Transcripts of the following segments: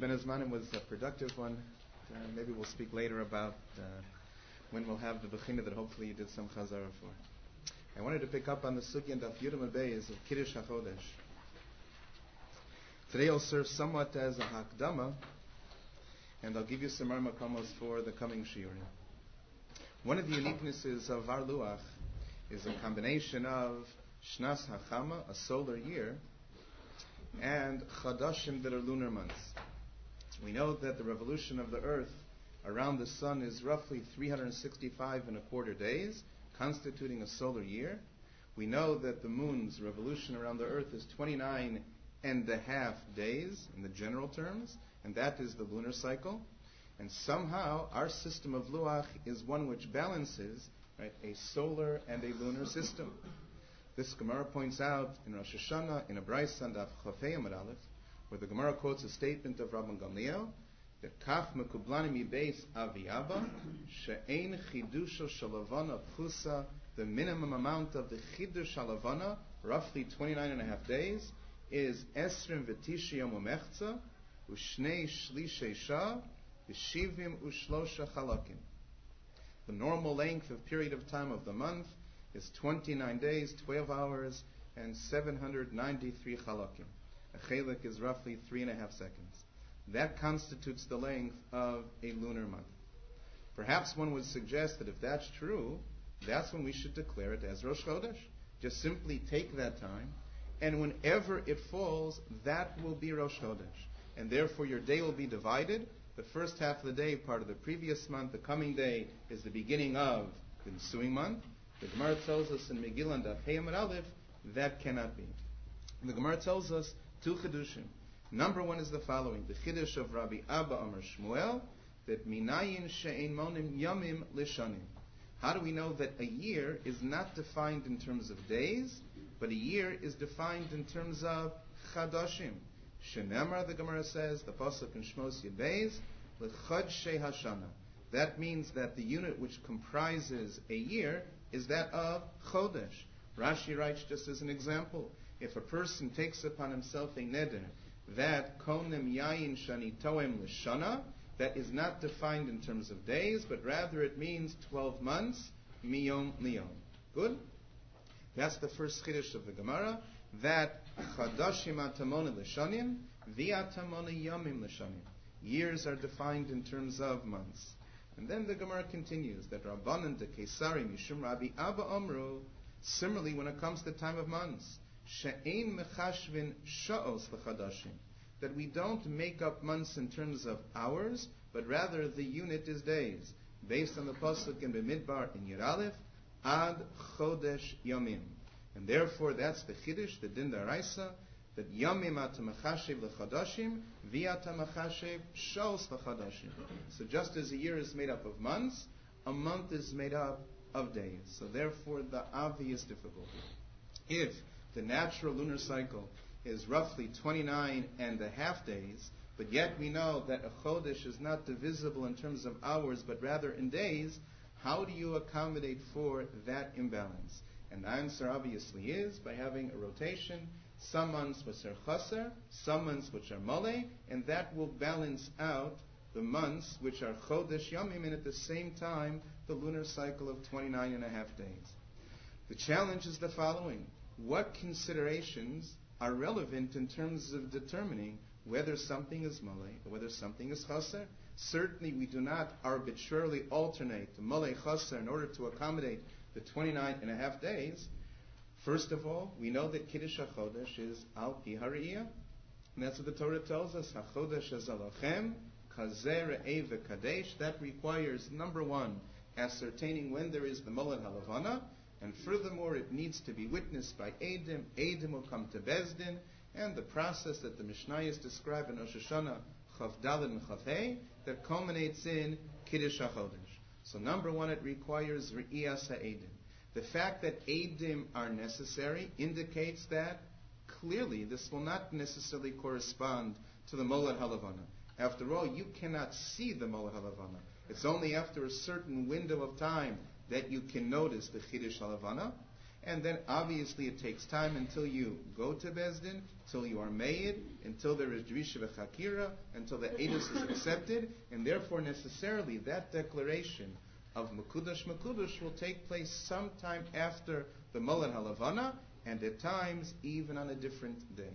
Ben Azmanim was a productive one. Maybe we'll speak later about when we'll have the Bechina that hopefully you did some Chazara for. I wanted to pick up on the Sugya and Daf Yudam Beis of Kiddush HaChodesh. Today I'll serve somewhat as a Hakdama, and I'll give you some Makomos for the coming Shiurim. One of the uniquenesses of our Luach is a combination of Shnas HaChama, a solar year, and Chadashim that are lunar months. We know that the revolution of the earth around the sun is roughly 365 and a quarter days, constituting a solar year. We know that the moon's revolution around the earth is 29 and a half days in the general terms, and that is the lunar cycle. And somehow our system of Luach is one which balances, right, a solar and a lunar system. This Gemara points out in Rosh Hashanah, in a Brayso Daf Chafei Amud Aleph, where the Gemara quotes a statement of Rabban Gamliel, that Kaf mekublanim yibeis avi abba, she'ein chidusho shalavana pchusa, the minimum amount of the chidush shalavana, roughly 29 and a half days, is esrim v'tishi yom umechza, u'shnei shlishei shah, v'shivim u'shlosha chalakim. The normal length of period of time of the month is 29 days, 12 hours, and 793 chalakim. A chalik is roughly 3.5 seconds. That constitutes the length of a lunar month. Perhaps one would suggest that if that's true, that's when we should declare it as Rosh Chodesh. Just simply take that time, and whenever it falls, that will be Rosh Chodesh. And therefore your day will be divided. The first half of the day, part of the previous month, the coming day is the beginning of the ensuing month. The Gemara tells us in Megillah and Daf Hey Amud Aleph, that cannot be. The Gemara tells us two Chidushim. Number one is the following: the Chiddush of Rabbi Abba Amar Shmuel, that minayin she'ein monim yamim lishanim. How do we know that a year is not defined in terms of days, but a year is defined in terms of chadashim? Shenemar, the Gemara says, the pasuk in Shmos Yud Beis, l'chodshei hashana. That means that the unit which comprises a year is that of chodesh. Rashi writes just as an example, if a person takes upon himself a neder, that konim yayin shani toem l'shana, that is not defined in terms of days, but rather it means 12 months, miyom liyom. Good? That's the first chiddush of the Gemara, that chadashim atamona l'shanim, v'atamona yomim l'shanim. Years are defined in terms of months. And then the Gemara continues that Rabbanan de Kesari Mishum Rabbi Abba Amru, similarly when it comes to time of months, she'ein mechashvin sha'os l'chadashim, that we don't make up months in terms of hours, but rather the unit is days, based on the pasuk in B'midbar in Yud Aleph, ad chodesh yomim. And therefore that's the chiddush, the din daraisa, that yomim atamachashev l'chadashim, v'atamachashev shos l'chadashim. So just as a year is made up of months, a month is made up of days. So therefore the obvious difficulty. If the natural lunar cycle is roughly 29 and a half days, but yet we know that a chodesh is not divisible in terms of hours, but rather in days, how do you accommodate for that imbalance? And the answer obviously is by having a rotation, some months which are chaser, some months which are mole, and that will balance out the months which are chodesh yomim, and at the same time the lunar cycle of 29 and a half days. The challenge is the following: what considerations are relevant in terms of determining whether something is mole or whether something is chaser? Certainly we do not arbitrarily alternate the mole chaser in order to accommodate the 29 and a half days. First of all, we know that Kiddush HaChodesh is al pi hariyah, and that's what the Torah tells us. HaChodesh hazalachem kazeh re'eh v'kadesh. That requires, number one, ascertaining when there is the Molad Halavana, and furthermore, it needs to be witnessed by Eidim. Eidim will come to Bezdin, and the process that the Mishnayos describe in Rosh Hashanah, Chav Daled and Chav Hey, that culminates in Kiddush HaChodesh. So number one, it requires Re'iyas HaEidim. The fact that Eidim are necessary indicates that clearly this will not necessarily correspond to the Molad Halavana. After all, you cannot see the Molad Halavana. It's only after a certain window of time that you can notice the Chiddush Halavana. And then obviously it takes time until you go to Bezdin, until you are made, until there is Drisha v'Chakira, until the Edus is accepted, and therefore necessarily that declaration of Mekudash will take place sometime after the Molad Halavana, and at times even on a different day.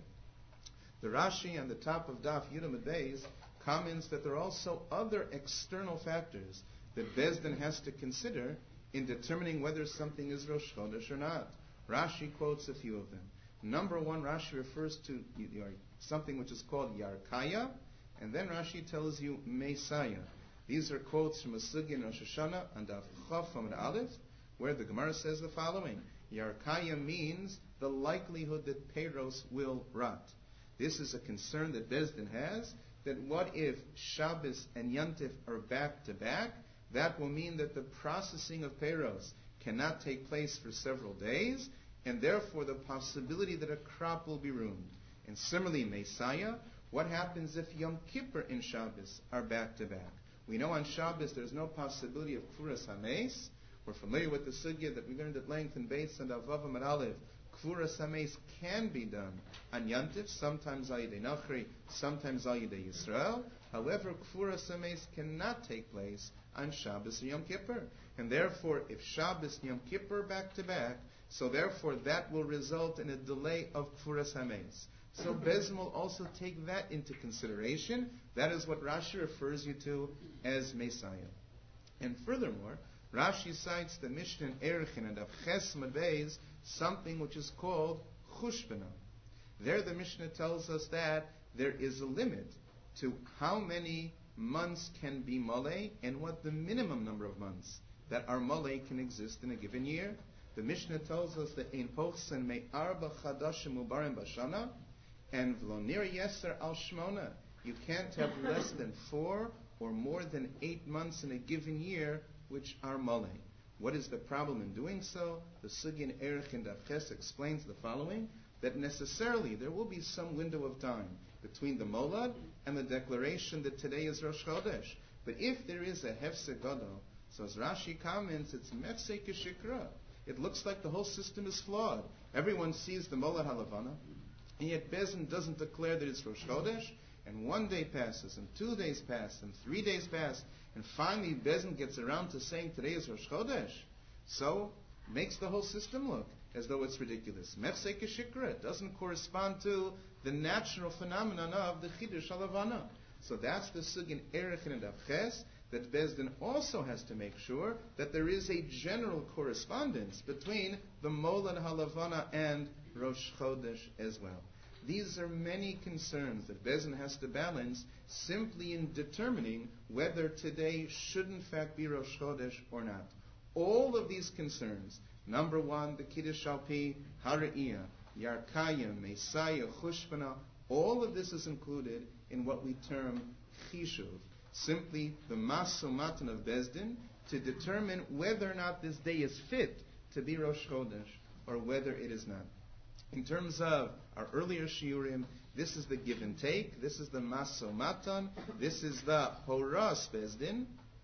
The Rashi on the top of Daf Yudam Beis comments that there are also other external factors that Bezdin has to consider in determining whether something is Rosh Chodesh or not. Rashi quotes a few of them. Number one, Rashi refers to something which is called Yarkaya, and then Rashi tells you Mesaya. These are quotes from a Sugya in Rosh Hashanah and Daf Chaf and Aleph, where the Gemara says the following: Yarkaya means the likelihood that Peiros will rot. This is a concern that Bezdin has, that what if Shabbos and Yantif are back to back? That will mean that the processing of Peiros cannot take place for several days, and therefore the possibility that a crop will be ruined. And similarly, Messiah, what happens if Yom Kippur and Shabbos are back to back? We know on Shabbos there's no possibility of Kfuras HaMeis. We're familiar with the sugya that we learned at length in Beis and Avav and Aleph. Kfuras HaMeis can be done on Yantif, sometimes Al Yidei Nachri, sometimes Al Yidei Yisrael. However, Kfuras HaMeis cannot take place on Shabbos and Yom Kippur. And therefore, if Shabbos and Yom Kippur are back to back, so therefore that will result in a delay of Kfuras HaMeis. So Bezdin will also take that into consideration. That is what Rashi refers you to as Messiah. And furthermore, Rashi cites the Mishnah in Erechin and of Ches Beis, something which is called Chushbana. There the Mishnah tells us that there is a limit to how many months can be Malay and what the minimum number of months that are Malay can exist in a given year. The Mishnah tells us that Ein Pochsen Me Arba Chadashim Ubarim Bashana and Vlonir Yeser Al Shmona. You can't have less than 4 or more than 8 months in a given year which are Malay. What is the problem in doing so? The Sugya in Erech and Avches explains the following, that necessarily there will be some window of time between the Molad and the declaration that today is Rosh Chodesh. But if there is a Hefsek Gadol, so as Rashi comments, it's Mefsek Shikra. It looks like the whole system is flawed. Everyone sees the Molad Halavana, and yet Bezdin doesn't declare that it's Rosh Chodesh, and 1 day passes, and 2 days pass, and 3 days pass, and finally Bezdin gets around to saying today is Rosh Chodesh. So, makes the whole system look as though it's ridiculous. Mefsek Shikra, it doesn't correspond to the natural phenomenon of the Chidush Halavana. So that's the Sugya in Erechin and Avches, that Bezdin also has to make sure that there is a general correspondence between the Molad Halavana and Rosh Chodesh as well. These are many concerns that Bezdin has to balance simply in determining whether today should in fact be Rosh Chodesh or not. All of these concerns, number one, the Kiddush Alpi, Hara'iyah, Yarkaya, Messiah, Chushbana, all of this is included in what we term Chishuv, simply the Maso Matan of Bezdin, to determine whether or not this day is fit to be Rosh Chodesh or whether it is not. In terms of our earlier shiurim, this is the give and take, this is the Maso Matan, this is the Horas Bezdin,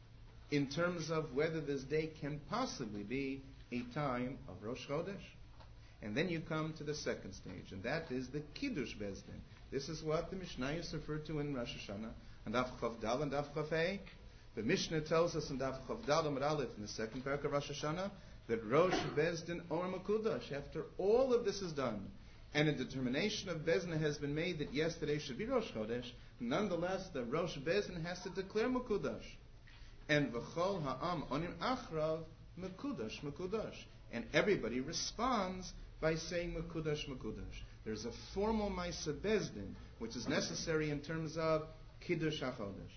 in terms of whether this day can possibly be a time of Rosh Chodesh. And then you come to the second stage, and that is the Kiddush Bezdin. This is what the Mishnayos refer to in Rosh Hashanah, and Daf Chav Dal and Daf Chav Hey. The Mishnah tells us in Daf Chav Dal and Aleph in the second parak of Rosh Hashanah that Rosh Bezdin or Makudash, after all of this is done, and a determination of Bezdin has been made that yesterday should be Rosh Chodesh, nonetheless the Rosh Bezdin has to declare Makudash. And V'chol Ha'am Onim Achrav Makudash. And everybody responds by saying Makudash. There's a formal Maisa Bezdin, which is necessary in terms of Kiddush HaChodesh.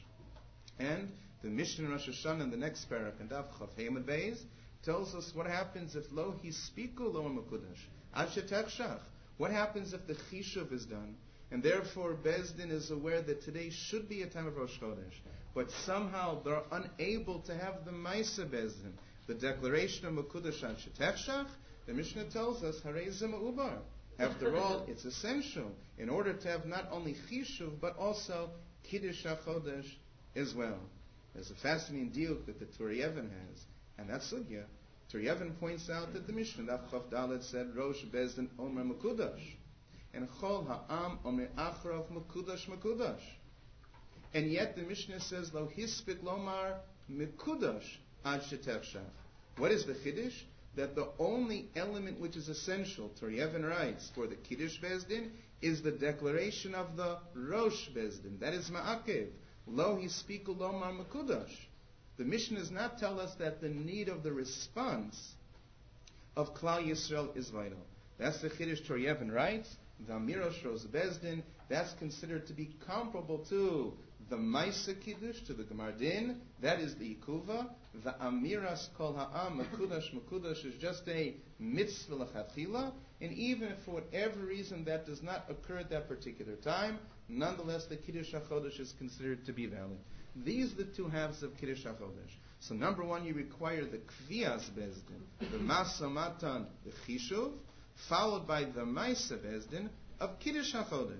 And the Mishnah in Rosh Hashanah in the next parak, and Daf Chav Hemad Beis, tells us what happens if Lo Hispiku Lo Makudash. Ad Shetechshach. What happens if the Chishuv is done, and therefore Bezdin is aware that today should be a time of Rosh Chodesh, but somehow they're unable to have the Maisa Bezdin, the declaration of Makudash Ad Shetechshach? The Mishnah tells us, Harei Zeh Ma'ubar. After all, it's essential in order to have not only Chishuv, but also Kiddush HaChodesh as well. There's a fascinating diuk that the Tur Yevon has, and that's sugya. Yevon points out that the Mishnah, Daf Chav Dalet, said, Rosh Bezdin Omer Mekudash. And Chol Ha'am Omer Achrav Mekudash Mekudash. And yet the Mishnah says, Lo Hispik Lomar Mekudash Ad Shetechshach. What is the Chiddush? That the only element which is essential, Yevon writes, for the Kiddush Bezdin is the declaration of the Rosh Bezdin. That is Ma'akev. Lo Hispiku Lomar Mekudash. The Mishnah does not tell us that the need of the response of Klal Yisrael is vital. That's the Chiddush Yevon writes. The Amirosh Rosh Bezdin, that's considered to be comparable to the Maisa Kiddush, to the Gemar Din. That is the Ikuva. The Amiras Kol Ha'am Mekudash is just a mitzvah l'chatchila. And even if for whatever reason that does not occur at that particular time, nonetheless the Kiddush HaChodesh is considered to be valid. These are the two halves of Kiddush HaChodesh. So number one, you require the Kviyas Bezdin, the Masa Matan, the Chishuv, followed by the Maisa Bezdin of Kiddush HaChodesh.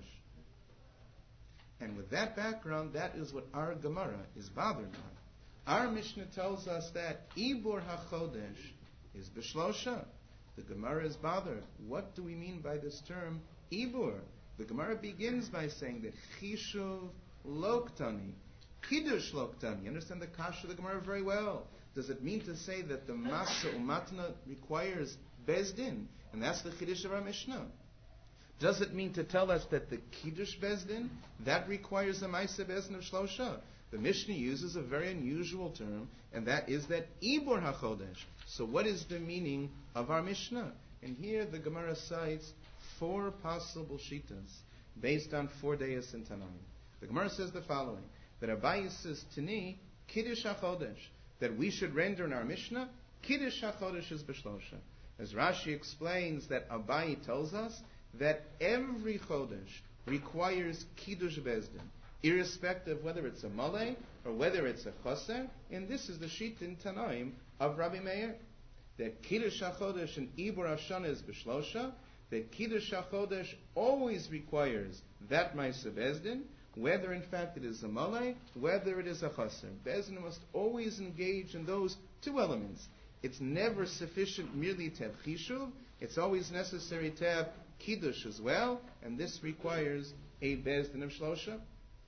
And with that background, that is what our Gemara is bothered by. Our Mishnah tells us that Ibur HaChodesh is B'shlosha. The Gemara is bothered. What do we mean by this term, Ibur? The Gemara begins by saying that Chishuv Loktani, Kiddush Loktani. You understand the Kasha of the Gemara very well. Does it mean to say that the Masa Umatna requires Bezdin? And that's the Chiddush of our Mishnah. Does it mean to tell us that the Kiddush Bezdin, that requires the Maisa Bezdin of Shlosha? The Mishnah uses a very unusual term, and that is that Ibur HaChodesh. So what is the meaning of our Mishnah? And here the Gemara cites 4 possible shittas based on 4 days in Tanaim. The Gemara says the following, that Abaye says, Tini, Kiddush HaChodesh, that we should render in our Mishnah, Kiddush HaChodesh is B'shlosha. As Rashi explains that Abaye tells us that every Chodesh requires Kiddush Bezdin, irrespective of whether it's a Malay or whether it's a Chaser, and this is the sheet in Tanaim of Rabbi Meir, that Kiddush HaChodesh and Ibur Hashanah is B'shlosha, that Kiddush HaChodesh always requires that Maisa Bezdin, whether in fact it is a Malay, whether it is a Chaser. Bezdin must always engage in those 2 elements. It's never sufficient merely to have Chishuv, it's always necessary to have Kiddush as well, and this requires a Bezdin of Shlosha.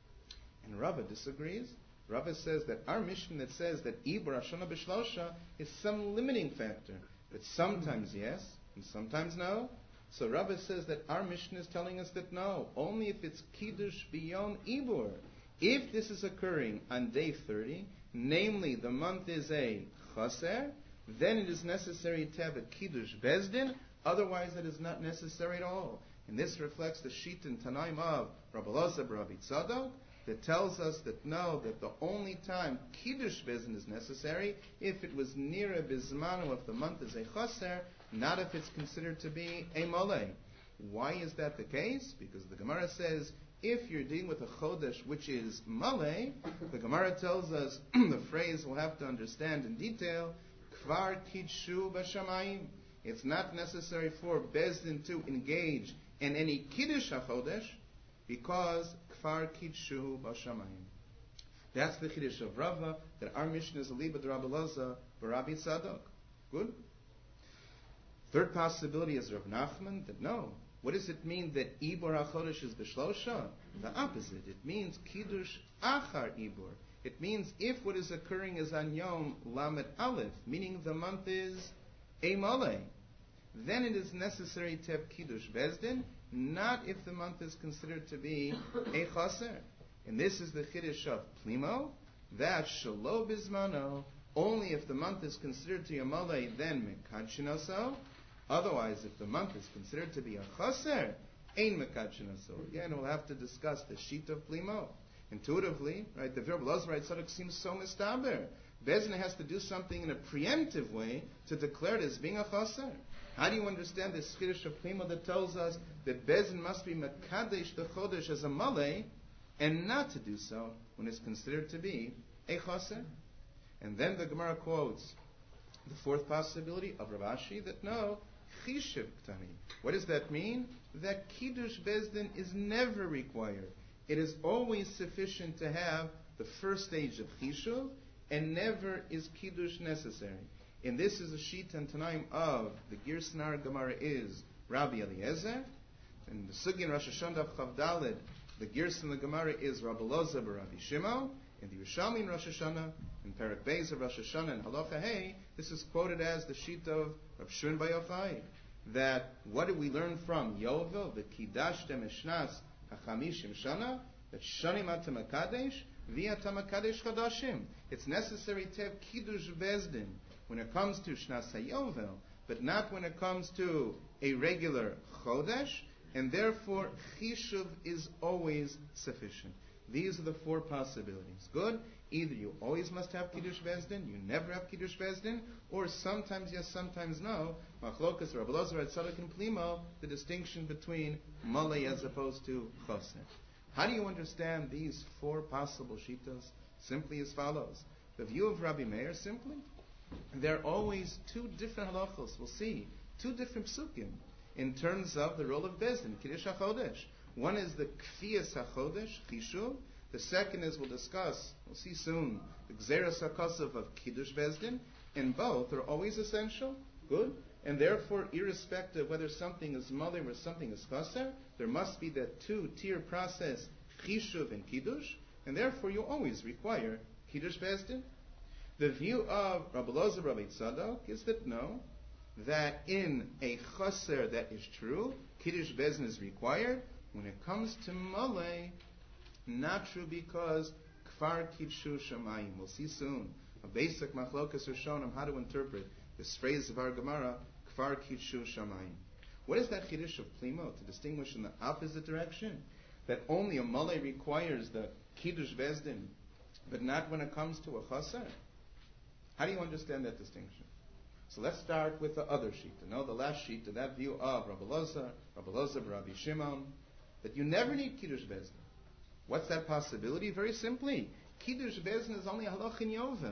And Rava disagrees. Rava says that our Mishnah that says that Ibur Hashanah B'Shlosha is some limiting factor, that sometimes yes, and sometimes no. So Rava says that our Mishnah is telling us that no, only if it's Kiddush beyond Ibur. If this is occurring on day 30, namely the month is a Chaser, then it is necessary to have a Kiddush Bezdin, otherwise it is not necessary at all. And this reflects the sheet in Tanaim of Rabbi Elazar Rabbi Tzadok, that tells us that no, that the only time Kiddush Bezdin is necessary, if it was near a Bizmanu, if the month is a Chaser, not if it's considered to be a Malay. Why is that the case? Because the Gemara says, if you're dealing with a Chodesh which is Malay, the Gemara tells us, the phrase we'll have to understand in detail, Kvar Kidshu B'Shamayim. It's not necessary for Bezdin to engage in any Kiddush HaChodesh, because Kfar Kidshu B'Shamayim. That's the Chiddush of Rava, that our Mishnah is a Liba de Rabbi Elazar Rabbi Tzadok. Good? Third possibility is Rav Nachman, that no. What does it mean that Ibur HaChodesh is B'Shlosha? The opposite. It means Kiddush Achar Ibur. It means if what is occurring is on Yom Lamed Aleph, meaning the month is a Malay, then it is necessary to have Kiddush Bezdin, not if the month is considered to be a Chaser. And this is the Chiddush of Plimo, that Shalo Bizmano, only if the month is considered to be a Malay, then Mekadshinaso. Otherwise, if the month is considered to be a Chaser, Ein Mekadshinaso. Again, we'll have to discuss the sheet of Plimo. Intuitively, right, the Rabbi Elazar Tzadok seems so mistaber. Bezdin has to do something in a preemptive way to declare it as being a Chaser. How do you understand this Chiddush of Plimo that tells us that Bezdin must be Mekadesh the Chodesh as a Malay, and not to do so when it's considered to be a Chaser? And then the Gemara quotes the fourth possibility of Rav Ashi, that no, Chishiv Ktani. What does that mean? That Kiddush Bezdin is never required. It is always sufficient to have the first stage of Chishuv, and never is Kiddush necessary. And this is a sheet and Tanaim of the Girsnar Gemara is Rabbi Eliezer. And the Sugi in Rosh Hashanah Chav Daled, the Girs in the Gemara is Rabbi Loza Rabbi Shimon. In the Yerushalmi in Rosh Hashanah, in Perek Beis of Rosh Hashanah and Halacha Hey, this is quoted as the sheet of Rav Shimon Bar Yochai. That what do we learn from Yovel? The Kidashtem Eshnas HaChamishim Shana. That Shanim Atem HaKadesh V'Atem HaKadesh Chadashim. It's necessary to have Kiddush Bezdin when it comes to Shnas HaYovel, but not when it comes to a regular Chodesh, and therefore Chishuv is always sufficient. These are the four possibilities. Good. Either you always must have Kiddush Bezdin, you never have Kiddush Bezdin, or sometimes yes, sometimes no. Machlokas, Rabbi Lozer, Tzadok, and Plimo, the distinction between Malay as opposed to Choser. How do you understand these four possible shittas? Simply as follows. The view of Rabbi Meir, simply, there are always two different halachos. We'll see. Two different psukim in terms of the role of Bezdin, Kiddush HaChodesh. One is the Kfiyas HaChodesh, Chishuv. The second is, we'll discuss, we'll see soon, the Gzeras HaKosav of Kiddush Bezdin. And both are always essential, good, and therefore, irrespective whether something is Malim or something is Chaser, there must be that two-tier process, Chishuv and Kiddush, and therefore you always require Kiddush Bezdin. The view of Rabbi Lozer, Rabbi Tzadok is that no, that in a Chaser that is true, Kiddush Bezdin is required. When it comes to Malay, not true because Kfar Kidshu Shamayim. We'll see soon. A basic machlokas Rishonim how to interpret this phrase of our Gemara, Kfar Kidshu Shamayim. What is that Chiddush of Plimo to distinguish in the opposite direction? That only a Malay requires the Kiddush Bezdin, but not when it comes to a Chaser? How do you understand that distinction? So let's start with the other sheet. The last sheet, to that view of Rabbi Lozer, Rabbi Shimon, that you never need Kiddush Bezdin. What's that possibility? Very simply, Kiddush Bezdin is only a halach in Yovel.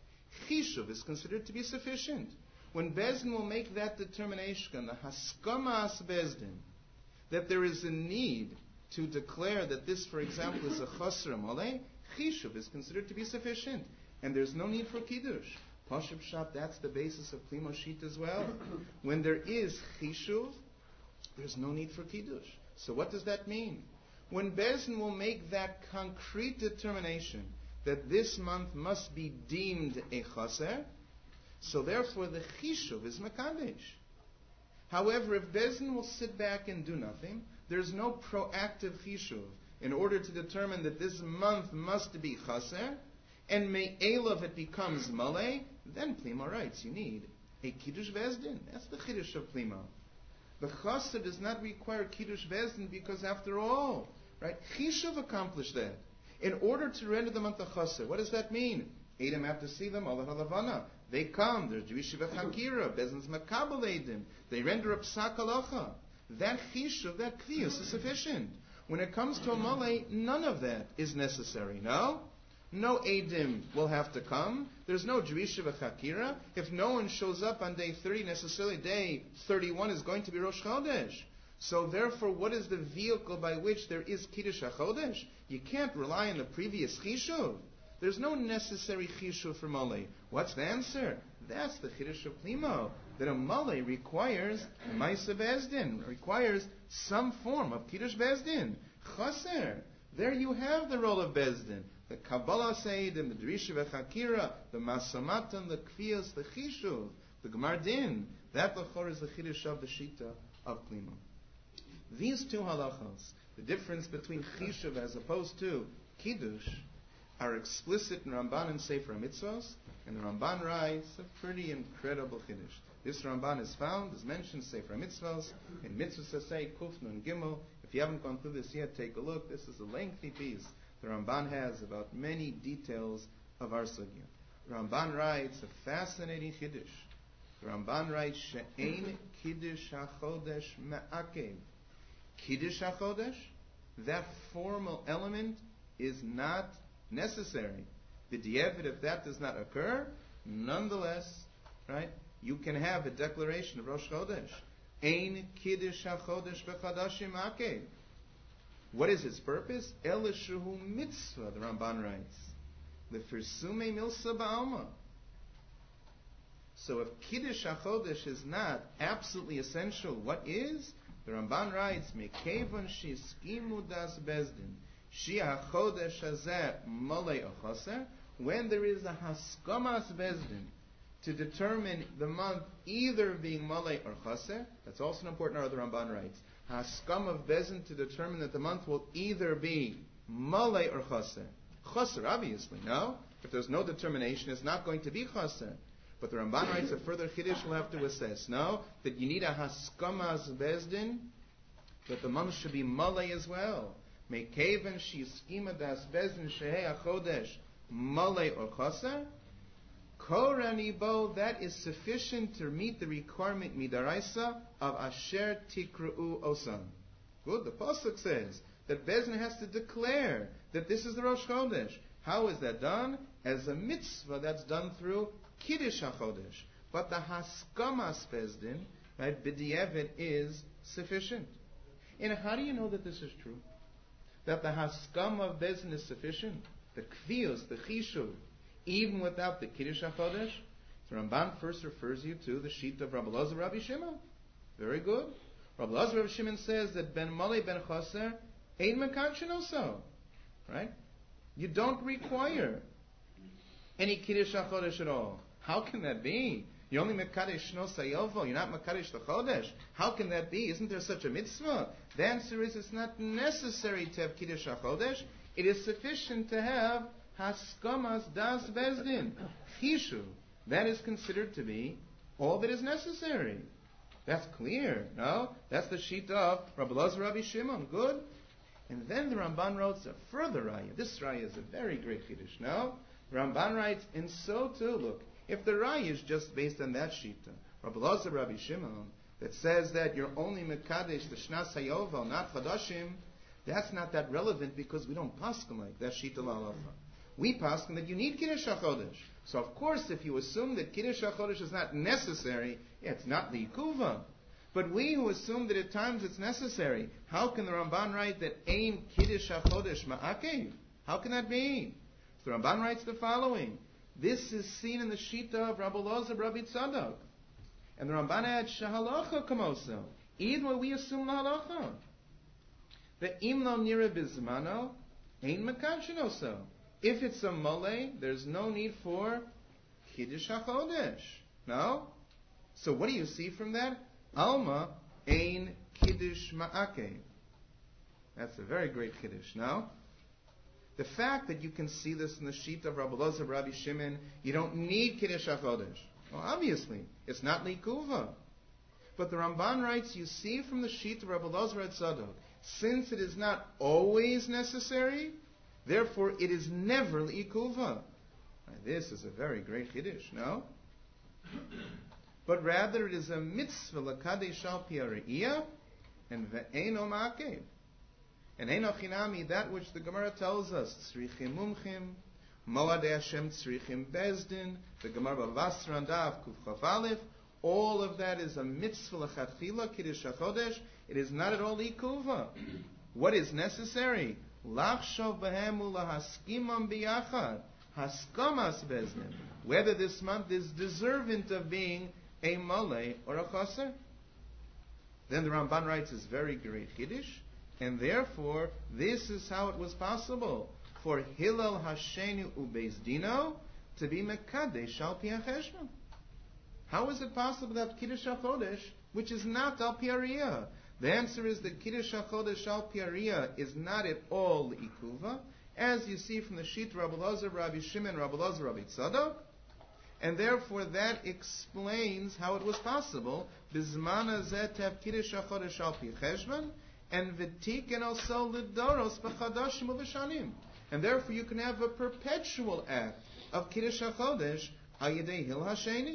Chishuv is considered to be sufficient. When Bezdin will make that determination, the Haskamas Bezdin, that there is a need to declare that this, for example, is a Chasra Malay, Chishuv is considered to be sufficient. And there's no need for Kiddush. Pashab Shat, that's the basis of Plimo Sheet as well. When there is Chishuv, there's no need for Kiddush. So what does that mean? When Bezdin will make that concrete determination that this month must be deemed a chaser, so therefore the chishuv is makadesh. However, if Bezdin will sit back and do nothing, there's no proactive chishuv in order to determine that this month must be chaser, and me'elav it becomes malay, then Plimo writes you need a kiddush Bezdin. That's the kiddush of Plimo. The chaser does not require kiddush Bezdin because, after all, right, Chishuv accomplished that. In order to render the month a chaser, what does that mean? Edom have to see them, Allah halavana. They come, there's Jewish Chakira, Bezdin's makabel Edom. They render a psak halacha. That Chishuv, that Kviyus is sufficient. When it comes to a malay, none of that is necessary, no? No Edim will have to come. There's no Jewish Chakira. If no one shows up on day 30, necessarily day 31 is going to be Rosh Chodesh. So therefore, what is the vehicle by which there is Kiddush HaChodesh? You can't rely on the previous Chishuv. There's no necessary Chishuv for Malay. What's the answer? That's the Kiddush of Plimo. That a Malay requires Maisa Bezdin, requires some form of Kiddush Bezdin. Chaser. There you have the role of Bezdin. The Kabbalah Seidim, the Drisha V'Chakira, the Masamatan, the Kfiyas, the Chishuv, the Gemardin. That Lachor is the Chiddush of the Shita of Plimo. These two halachas, the difference between Chishuv as opposed to Kiddush, are explicit in Ramban and Sefer HaMitzvos, and the Ramban writes a pretty incredible Kiddush. This Ramban is found, is mentioned in Sefer HaMitzvos, in Mitzvos Sasei, Kuf Nun Gimel. If you haven't gone through this yet, take a look. This is a lengthy piece the Ramban has about many details of our sugya. Ramban writes a fascinating Kiddush. The Ramban writes, She'ein Kiddush HaChodesh Me'akev. Kiddush HaChodesh, that formal element is not necessary. The diavad, if that does not occur, nonetheless, right, you can have a declaration of Rosh Chodesh. Ein Kiddush HaChodesh B'Chadashim Akev. What is its purpose? Elishuhu mitzvah, the Ramban writes. L'firsume milsa ba'alma. So if Kiddush HaChodesh is not absolutely essential, what is? The Ramban writes, Mekevon sheskimu das bezdin, shi HaChodesh hazeh malei or chaser, when there is a haskamas bezdin, to determine the month either being malei or chaser, that's also an important order the Ramban writes, haskam of bezdin to determine that the month will either be malei or chaser. Chaser, obviously, no? If there's no determination, it's not going to be chaser. But the Ramban writes a further chiddush will have to assess. No, that you need a haskamas bezdin, that the month should be malei as well. Mekeven shiskima das bezdin shehei achodesh malei or chaser. Korani bo, that is sufficient to meet the requirement midaraisa of asher tikra'u osan. Good. The pasuk says that bezdin has to declare that this is the Rosh Chodesh. How is that done? As a mitzvah that's done through Kiddush HaChodesh. But the Haskamas Bezdin, right, B'di'evet, is sufficient. And how do you know that this is true? That the Haskam of Bezdin is sufficient? The Kvios, the Chishuv, even without the Kiddush HaChodesh? The Ramban first refers you to the sheet of Rabbi Elazar Rabbi Shimon. Very good. Rabbi Elazar Rabbi Shimon says that Ben Malei Ben Chaser Ein Mekanshin also. Right? You don't require any Kiddush HaChodesh at all. How can that be? You're only Mekadesh Shnos HaYovel. You're not Mekadesh the Chodesh. How can that be? Isn't there such a mitzvah? The answer is it's not necessary to have Kiddush HaChodesh. It is sufficient to have Haskamas Das Bezdin. Chishu. That is considered to be all that is necessary. That's clear, no? That's the sheet of Rabbi Elazar Rabbi Shimon. Good? And then the Ramban writes a further raya. This raya is a very great Kiddush, no? The Ramban writes, and so too, look, if the raya is just based on that shita, Rabbi Elazar Rabbi Shimon, that says that you're only Mekadesh the Shnas HaYovel, not Chadashim, that's not that relevant because we don't paskin like that shita la'alacha. We paskin that you need Kiddush HaChodesh. So of course, if you assume that Kiddush HaChodesh is not necessary, it's not li'ikuva. But we who assume that at times it's necessary, how can the Ramban write that Ein Kiddush HaChodesh Ma'akev? How can that be? So the Ramban writes the following. This is seen in the Shita of Rabbi Elazar Rabbi Tzadok. And the Ramban adds Shahalacha Kamoso. Even when we assume Lahalacha. The Imlo Nira Bizmano Ein Mekanshin. If it's a Malay, there's no need for Kiddush HaChodesh. No? So what do you see from that? Alma Ein Kiddush Ma'akev. That's a very great Kiddush. Now, the fact that you can see this in the sheet of Rabbi Elazar Rabbi Shimon, you don't need Kiddush HaChodesh. Well, obviously, it's not Likuva. But the Ramban writes, you see from the sheet of Rabbi Elazar at Tzadok, since it is not always necessary, therefore it is never Likuva. This is a very great Kiddush, no? But rather it is a mitzvah l'kadesh al pi ha're'iyah and ve'eno ma'akev. And eino chinami, that which the Gemara tells us, tzrichim mumchim, moadei Hashem tzrichim bezdin, the Gemara b'vasra and daf kuf chaf aleph, all of that is a mitzvah l'chatchila kiddush hachodesh. It is not at all ikuva. What is necessary? Lachshov b'hem u'lahaskimam biyachad, haskamas bezdin, whether this month is deserving of being a malay or a chaser. Then the Ramban writes is very great Kiddush, and therefore this is how it was possible for Hillel Hashenu Ubezdino to be Mekadesh al pi ha'cheshbon. How is it possible that Kiddush HaChodesh, which is not al pi ha'riyah? The answer is that Kiddush HaChodesh al pi ha'riyah is not at all ikuva, as you see from the sheet Rabbi Elazar Rabbi Shimon Rabbi Elazar Rabbi Tzadok. And therefore that explains how it was possible Bizmana zeh to have Kiddush HaChodesh al pi cheshbon and v'tiken also l'doros b'chadashim u'v'shanim. And therefore you can have a perpetual act of Kiddush HaChodesh hayidei Hil Hasheni.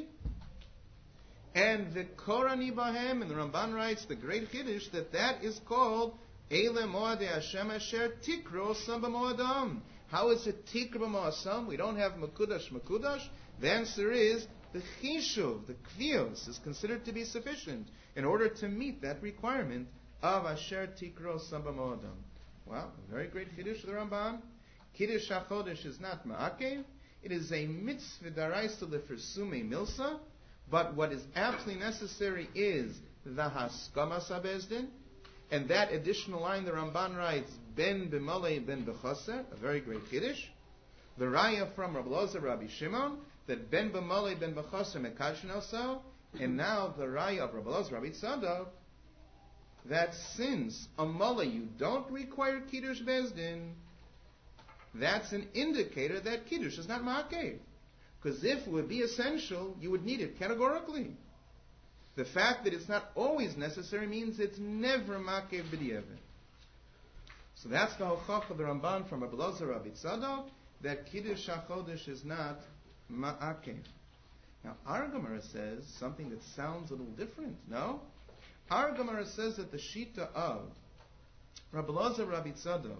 And the Korani Bahem, and the Ramban writes the great Kiddush that is called Eile Moadei Hashem Asher Tikro Sam B'Moadam. How is it Tikro B'Moadam? We don't have Mekudash. The answer is the Chishuv, the Kvios, is considered to be sufficient in order to meet that requirement of Asher Tikro Sam B'Moadam. Wow, a very great Kiddush of the Ramban. Kiddush HaChodesh is not Ma'akev. It is a mitzvah daraisa lefersume milsa. But what is absolutely necessary is the Haskamas HaBezdin, and that additional line the Ramban writes, Ben b'malei ben b'chaser, a very great Kiddush. The Raya from Rabbi Lozer, Rabbi Shimon, that Ben b'malei ben b'chaser mekadshin also, and now the Raya of Rabbi Lozer, Rabbi Tzadok, that since a malei you don't require Kiddush Bezdin, that's an indicator that Kiddush is not Ma'akev. Because if it would be essential, you would need it categorically. The fact that it's not always necessary means it's never Ma'akev b'di'evet. So that's the hochach of the Ramban from Rabbi Lozer, Rabbi Tzadok, that Kiddush HaChodesh is not Ma'akev. Now, our Gemara says something that sounds a little different, no? Our Gemara says that the Shita of Rabbi Lozer, Rabbi Tzadok,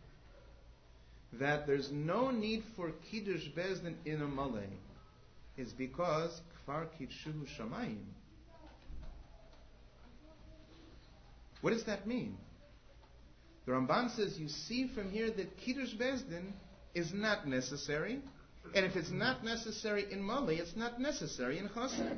that there's no need for Kiddush Bezdin in a malei, is because Kfar Kidshuhu Shamayim. What does that mean? The Ramban says you see from here that Kiddush Bezdin is not necessary, and if it's not necessary in malei, it's not necessary in Chaser.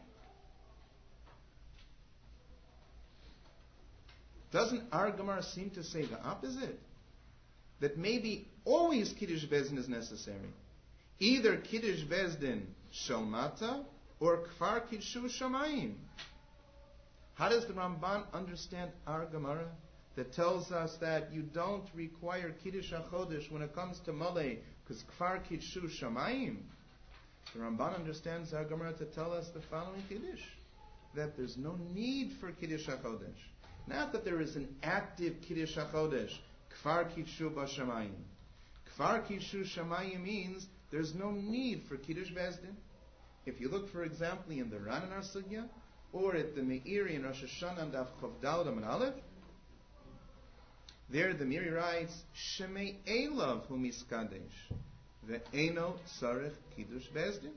Doesn't our Gemara seem to say the opposite? That maybe always Kiddush Bezdin is necessary. Either Kiddush Bezdin Shalmata or Kfar Kidshu Shamayim. How does the Ramban understand our Gemara that tells us that you don't require Kiddush HaChodesh when it comes to Malay because Kfar Kidshu Shamayim? The Ramban understands our Gemara to tell us the following Kiddush, that there's no need for Kiddush HaChodesh. Not that there is an active Kiddush HaChodesh, Kfar Kidshu Bashamayim. Kfar Kidshu Shamayim means there's no need for Kiddush Bezdin. If you look, for example, in the Ran in our Sugya, or at the Meiri in Rosh Hashanah and Daf Chav Daled Amud Aleph, there the Meiri writes, Shemei Elav Hu Miskadesh, Ve'eno Tzarech Kiddush Bezdin.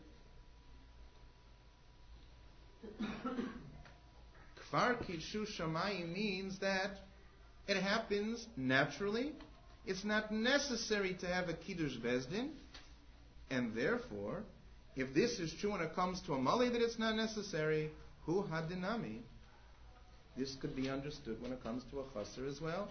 Kfar Kidshu Shamayim means that it happens naturally. It's not necessary to have a Kiddush Bezdin. And therefore, if this is true when it comes to a Malay that it's not necessary, Hu Hadinami, this could be understood when it comes to a Chaser as well.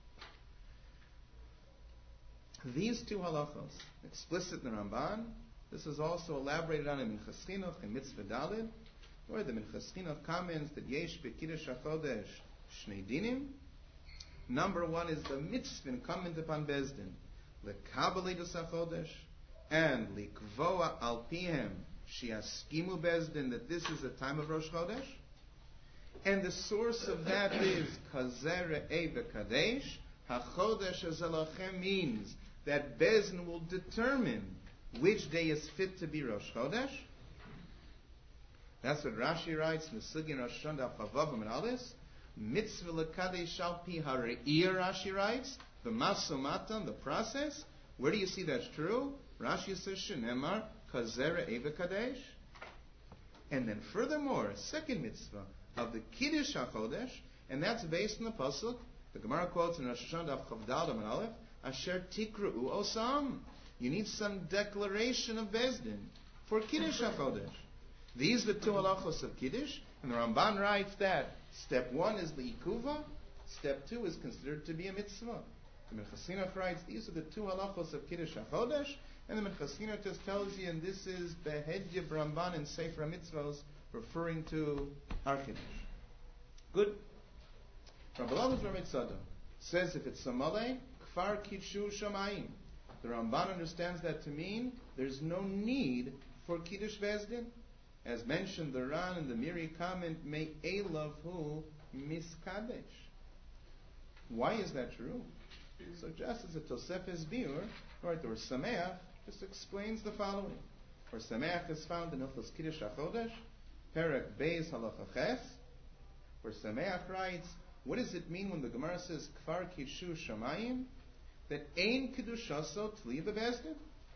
These two halachos, explicit in the Ramban, this is also elaborated on in Minchas Chinuch and Mitzvah Daled, where the Minchas Chinuch comments that Yesh B'Kiddush HaChodesh Shnei Dinim. Number one is the mitzvah incumbent upon Bezdin, Lekabelidus HaChodesh, and Likvoa Al Pihem Shiaskimu Bezdin, that this is a time of Rosh Chodesh. And the source of that is Kazere Eve Kadesh, HaChodesh Azalachem means that Bezdin will determine which day is fit to be Rosh Chodesh. That's what Rashi writes in the Sugya Rosh Hashanah Chavav and Alis. Mitzvah lekadesh al pi hare'ir, Rashi writes, the masomatan, the process. Where do you see that's true? Rashi says shenemar kazera eva kadesh. And then furthermore, a second mitzvah of the Kiddush HaChodesh, and that's based on the pasuk. The Gemara quotes in Rosh Hashanah Chav Daled Amud Aleph, Asher tikru'u osam. You need some declaration of Bezdin for Kiddush HaChodesh. These are the two halachos of Kiddush, and the Ramban writes that step one is the ikuva, step two is considered to be a mitzvah. The Minchas Chinuch writes these are the two halachos of Kiddush HaChodesh, and the Minchas Chinuch just tells you, and this is Behedya Ramban and Sefer HaMitzvos, referring to our Kiddush. Good. Rabbi Lozer Rabbi Tzadok says if it's a malay, Kfar Kidshu Shamayim. The Ramban understands that to mean there's no need for Kiddush Bezdin. As mentioned, the Ran and the Miri comment, May Elav Hu Miskadesh. Why is that true? So just as a Tosefes Biur, right, or Sameach, just explains the following. For Sameach is found in Hilchos Kiddush HaChodesh, Perek Beis Halacha Ches, where Sameach writes, what does it mean when the Gemara says Kfar Kidshu Shamayim? That Ein Kiddushaso Tli Bebezdin?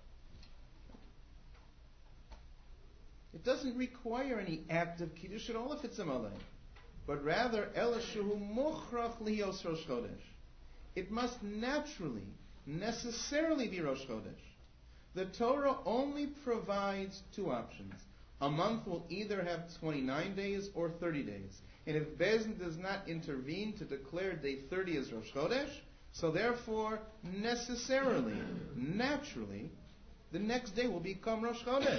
It doesn't require any act of Kiddush at all if it's a malay, but rather Elashuhu Mochrach Lios Rosh Chodesh. It must naturally, necessarily be Rosh Chodesh. The Torah only provides two options. A month will either have 29 days or 30 days. And if Bezdin does not intervene to declare day 30 as Rosh Chodesh, so therefore, necessarily, naturally, the next day will become Rosh Chodesh.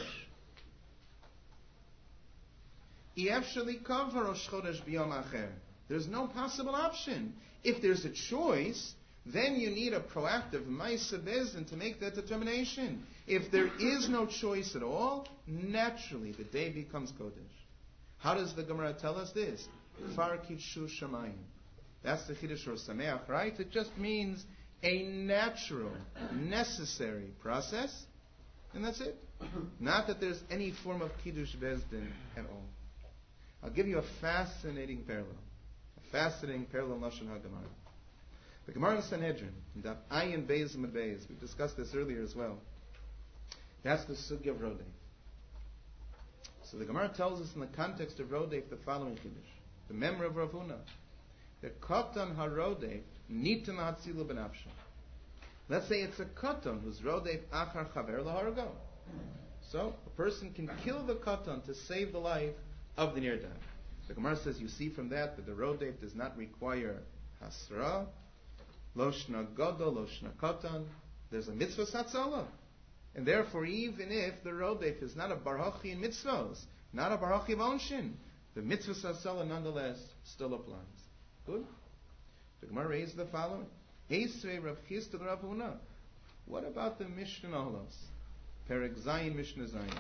There's no possible option. If there's a choice, then you need a proactive Ma'aseh Bezdin to make that determination. If there is no choice at all, naturally the day becomes Kodesh. How does the Gemara tell us this? Kfar Kitshu Shamayim. That's the Chiddush or Sameach, right? It just means a natural, necessary process, and that's it. Not that there's any form of Kiddush Bezdin at all. I'll give you a fascinating parallel. A fascinating parallel in Lashon HaGemara. The Gemara in Sanhedrin, in Daf Ayin Beis and Beis, we discussed this earlier as well. That's the Sugya of Rodef. So the Gemara tells us in the context of Rodef the following Kiddush. The memory of Rav Huna. The Katan HaRodef Nitan HaTzilu B'Nafsha. Let's say it's a Katan who's Rodef Achar Chaver L'Hargo. So a person can kill the Katan to save the life of the Nirdan. The Gemara says you see from that the Rodef does not require Hasra, Loshna Godo, Loshna Katan. There's a mitzvah Satzala. And therefore, even if the Rodef is not a Barhachi in mitzvahs, not a Barhachi of Onshin, the mitzvah Satzala nonetheless still applies. Good? The Gemara raised the following. Esrei Rav Chisda Rav Huna. What about the Mishnah Olos? Perek Zayin Mishnah Zayin.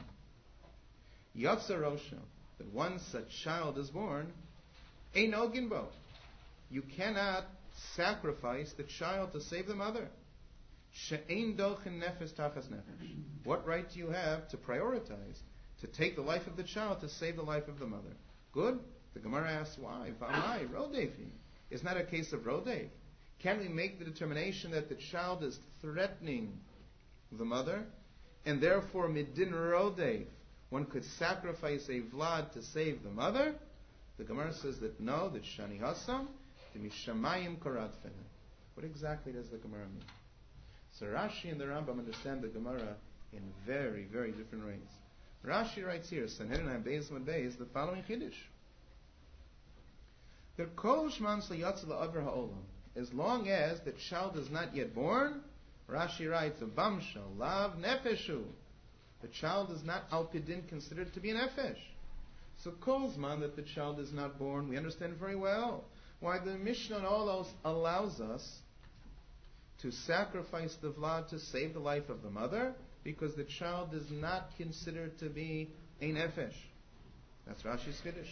Yatsa Rosha. That once a child is born, Ein Ogin Bo. You cannot sacrifice the child to save the mother. She'ein Dochin Nefesh Tachas Nefesh. What right do you have to prioritize, to take the life of the child to save the life of the mother? Good? The Gemara asks why. V'amai Rodefi. It's not a case of Rodef. Can we make the determination that the child is threatening the mother, and therefore Midin Rodef, one could sacrifice a Vlad to save the mother? The Gemara says that no, that Shani Hassam, the Mishamayim Karat Fena. What exactly does the Gemara mean? So Rashi and the Rambam understand the Gemara in very, very different ways. Rashi writes here, Sanhedrin HaBeis Beis, the following Chiddush. As long as the child is not yet born, Rashi writes, Bamsha, Lav Nefeshu. The child is not al pidin considered to be an nefesh. So Kolzman, that the child is not born, we understand very well why the Mishnah allows us to sacrifice the Vlad to save the life of the mother, because the child is not considered to be a nefesh. That's Rashi's Chiddush.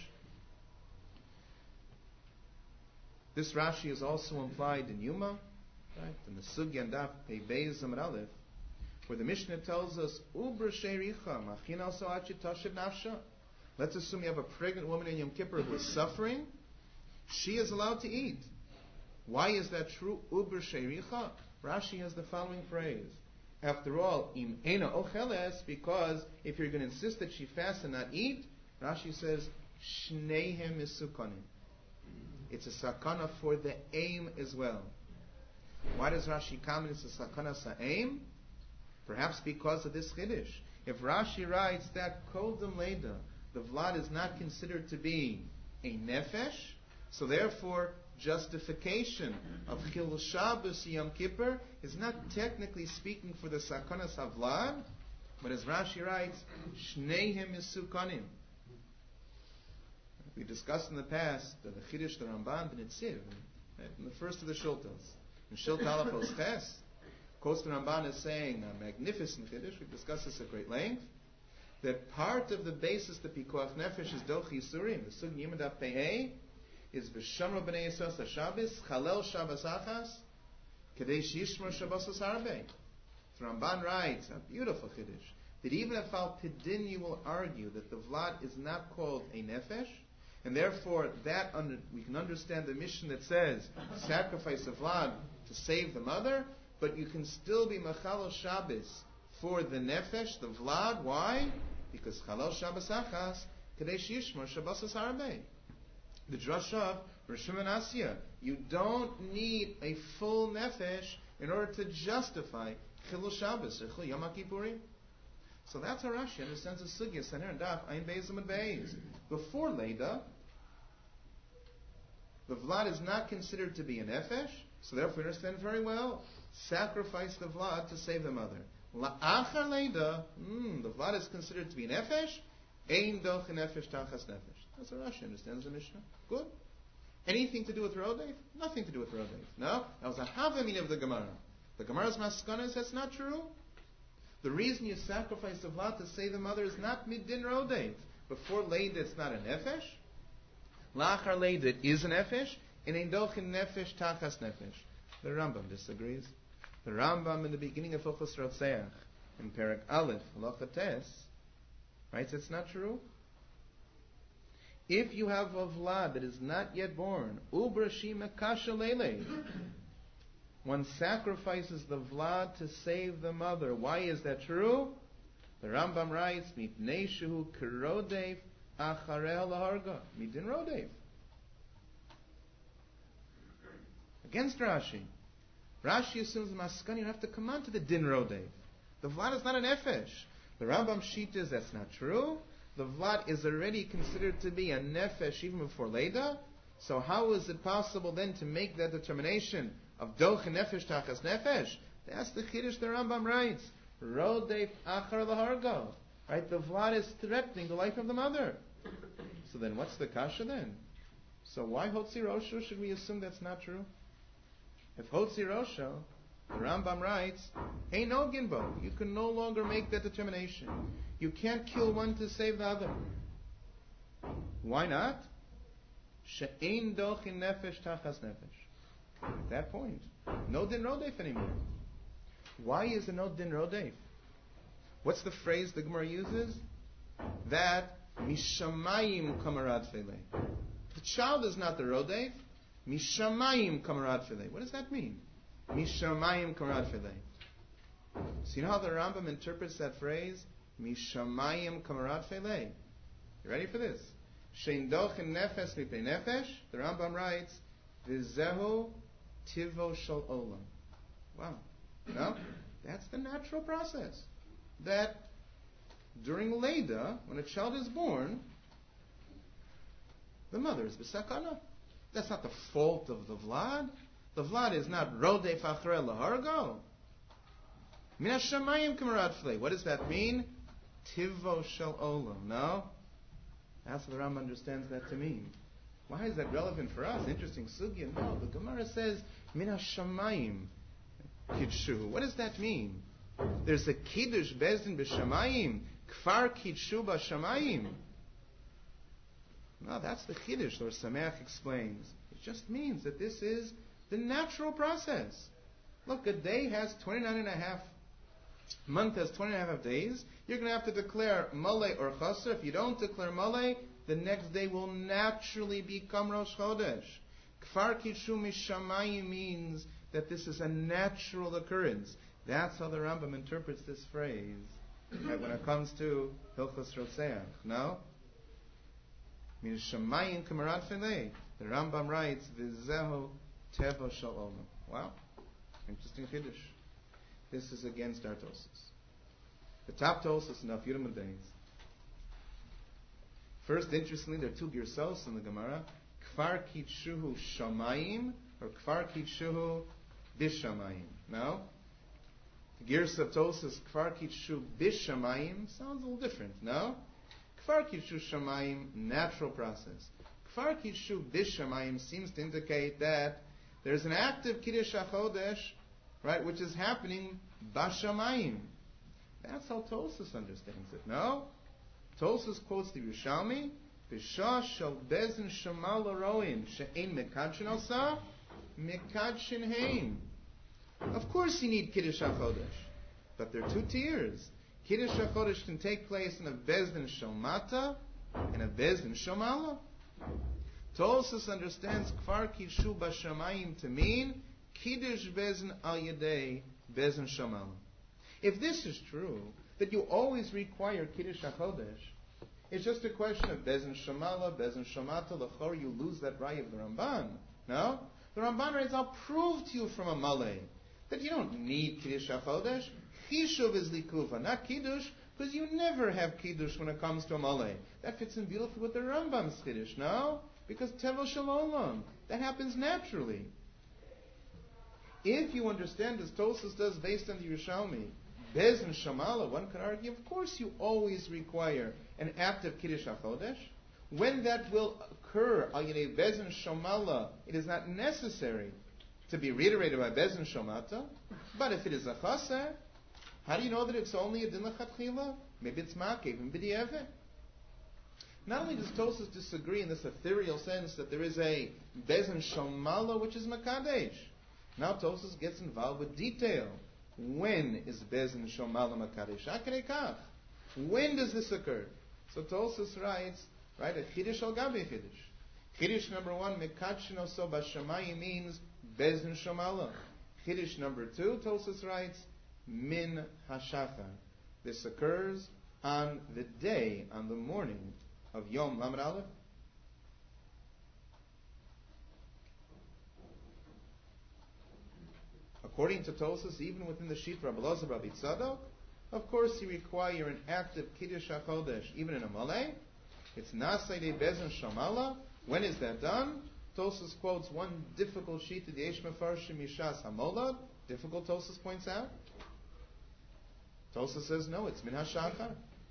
This Rashi is also implied in Yuma, right? In the Sugya and Daf Pei Beis Amud Aleph, where the Mishnah tells us, Ubra Sheiricha, Machin al Soachi Tashiv Nafsha. Let's assume you have a pregnant woman in Yom Kippur who is suffering. She is allowed to eat. Why is that true? Ubra Sheiricha. Rashi has the following phrase. After all, Im Ena Ocheles, because if you're going to insist that she fast and not eat, Rashi says, Shneihem is Sukonim. It's a sakana for the aim as well. Why does Rashi comment it's a sakana sa'aim? Perhaps because of this chiddush. If Rashi writes that koldem leda, the vlad is not considered to be a nefesh, so therefore justification of Chilul Shabbos Yom Kippur is not technically speaking for the sakana savlad, but as Rashi writes, shneihem is sukanim. We discussed in the past the Chiddush, the Ramban, the Nitziv, right, in the first of the Shultas. In Shilt Aleph Tes, quotes the Ramban as saying a magnificent Chiddush. We've discussed this at great length. That part of the basis that Pikuach Nefesh is Dochi Surim, the Sug Yimad Daf Pei is V'Shamra B'nei Yisrael HaShabbos, Chalel Shabbos Achas, Kedei Shishmar Shabbos Harbe. The Ramban writes, a beautiful Chiddush, that even if Al Pidin you will argue that the Vlad is not called a Nefesh, and therefore, we can understand the mission that says, sacrifice a Vlad to save the mother, but you can still be Machal Shabbos for the Nefesh, the Vlad. Why? Because Chalal Shabbos Achas, Kadesh Yishmar Shabbos Harbe. The Drush of Rosh Hashanah. You don't need a full Nefesh in order to justify Chilul Shabbos or Chilul Yom HaKippurim. So that's how Rashi understands the sugya. Saner and Daf Ayin Beis Amud Beis. Before Leda, the vlad is not considered to be an nefesh, so therefore we understand very well. Sacrifice the vlad to save the mother. La'achar Leda, the vlad is considered to be an nefesh. Ein doch nefesh tachas nefesh. That's how Rashi understands the Mishnah. Good. Anything to do with Rodev? Nothing to do with Rodev. No? That was a havamina of the Gemara. The Gemara's maskana is that's not true. The reason you sacrifice the vlad to save the mother is not middin Rodev. Before Leida it's not a nefesh. Lachar Leida it is a nefesh. And ein doch nefesh tachas nefesh. The Rambam disagrees. The Rambam in the beginning of Hilchos Rotzeach, in Perek Aleph, Halacha Tes, writes it's not true. If you have a vlad that is not yet born, ubrashim kasha lele, one sacrifices the vlad to save the mother. Why is that true? The Rambam writes, mipnei shehu kerodev achareh laharga, midin rodev. Against Rashi. Rashi assumes the maskani you have to come on to the din rodev. The vlad is not an nefesh. The Rambam sheet is that's not true. The vlad is already considered to be a nefesh even before Leda. So how is it possible then to make that determination of doch nefesh tachas nefesh? That's the chiddush the Rambam writes. Rodev achar lahargo. Right? The vlad is threatening the life of the mother. So then what's the kasha then? So why Hotzi Rosho should we assume that's not true? If Hotzi Rosho, the Rambam writes, hey no ginbo, you can no longer make that determination. You can't kill one to save the other. Why not? She'ein doch in nefesh tachas nefesh. At that point, no din rodef anymore. Why is it no din rodef? What's the phrase the Gemara uses? That mishamayim kamarad fele. The child is not the rodef. Mishamayim kamarad fele. What does that mean? Mishamayim kamarad fele. So you know how the Rambam interprets that phrase? Mishamayim kamarad fele. You ready for this? Shein doch in nefesh mipnei nefesh. The Rambam writes, V'zehu tivo shel olam. Wow. No? That's the natural process. That during Leda, when a child is born, the mother is b'sakana. That's not the fault of the vlad. The vlad is not rodef achrei lahargo. Min hashamayim kamarad flei. What does that mean? Tivo shel olam. No? That's what the Rambam understands that to mean. Why is that relevant for us? Interesting sugya. No, the Gemara says min hashamayim kidshu. What does that mean? There's a kiddush bezdin b'shamayim. Kfar kidshu b'shamayim. No, that's the chiddush, or Sameach explains. It just means that this is the natural process. Look, a day has 29 and a half. Month has 20 and a half days. You're going to have to declare Malay or Chasr. If you don't declare Malay, the next day will naturally become Rosh Chodesh. Kfar Kishu Mishamayim means that this is a natural occurrence. That's how the Rambam interprets this phrase. Right, when it comes to Hilchos Rotzeach. No? Mishamayim Kamarad Filei. The Rambam writes, V'zehu Tevo Shel Olam. Wow. Interesting chiddush. This is against our Tosos. The top Tosos in Daf Yud Days. First, interestingly, there are two girsos in the Gemara. Kfar Kitshuhu Shamayim or Kfar Kitshuhu Bishamayim. Now, the Girs of Tosos, Kfar Kitshu Bishamayim sounds a little different. No? Kfar Kitshu Shamayim, natural process. Kfar Kitshu Bishamayim seems to indicate that there's an active Kiddush HaChodesh, right, which is happening Bashamayim. That's how Tosos understands it. No? Tosos quotes the Yerushalmi, B'shah shel bezin shemal l'roim she'ein mekadshin alsa, mekadshin heim. Of course you need Kiddush HaChodesh, but there are two tiers. Kiddush HaChodesh can take place in a bezdin shel mata and a bezdin shel mala. Tosos understands Kfar Kishu Bashamayim to mean Kiddush Bezin Al Yedei Bezin Shamal. If this is true, that you always require Kiddush HaChodesh, it's just a question of Bezin Shamala, Bezin Shamata, L'chor, you lose that raya of the Ramban. No? The Ramban writes, I'll prove to you from a Malay that you don't need Kiddush HaChodesh. Chishuv is Likuva, not Kiddush. Because you never have Kiddush when it comes to a Malay. That fits in beautifully with the Rambam's Kiddush, no? Because Tevel Shalom, that happens naturally. If you understand, as Tosfos does based on the Yerushalmi, Bez and Shamala, one could argue, of course you always require an act of Kiddush HaChodesh. When that will occur, Bez and Shamala, it is not necessary to be reiterated by Bez and Shomata. But if it is a Chaser, how do you know that it's only a Din L'Chatchila? Maybe it's Makev and B'di'evet. Not only does Tosfos disagree in this ethereal sense that there is a Bez and Shamala which is Makadesh. Now Tosfos gets involved with detail. When is Bez and Shamala Makadesh? Akrekach. When does this occur? So Tosfos writes, right, a Chiddush al Gabi Chiddush. Chiddush number 1, Mekadshino so Bashamayim means Bez and Shamala. Chiddush number 2, Tosfos writes, Min Hashachar. This occurs on the day, on the morning of Yom Lamed Aleph. According to Tosfos, even within the Shita Rabbi Elazar Rabbi Tzadok, of course you require an act of Kiddush HaChodesh, even in a Malay. It's Nasai de Bez and Shamala. When is that done? Tosfos quotes one difficult Shita, the Eish Mefarshim Mishas HaMolad. Difficult, Tosfos points out. Tosfos says no, it's Min HaShachar.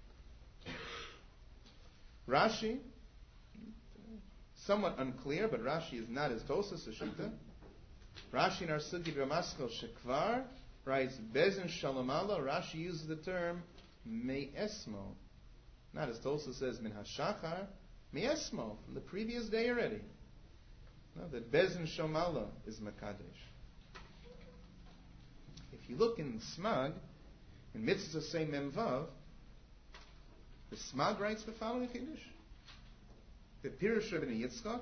Rashi, somewhat unclear, but Rashi is not as Tosfos' Shita. Rashi in our Sugi B'Maskel Shekvar writes Bez and Shalamala. Rashi uses the term Me'esmo. Not as Tosfos says Min HaShachar, Me'esmo, from the previous day already. No, that Bez and Shamala is Makadesh. If you look in Smag, in Mitzvah Say Memvav, the Smag writes the following Kiddush. The Pirush Rabbeinu Yitzchak,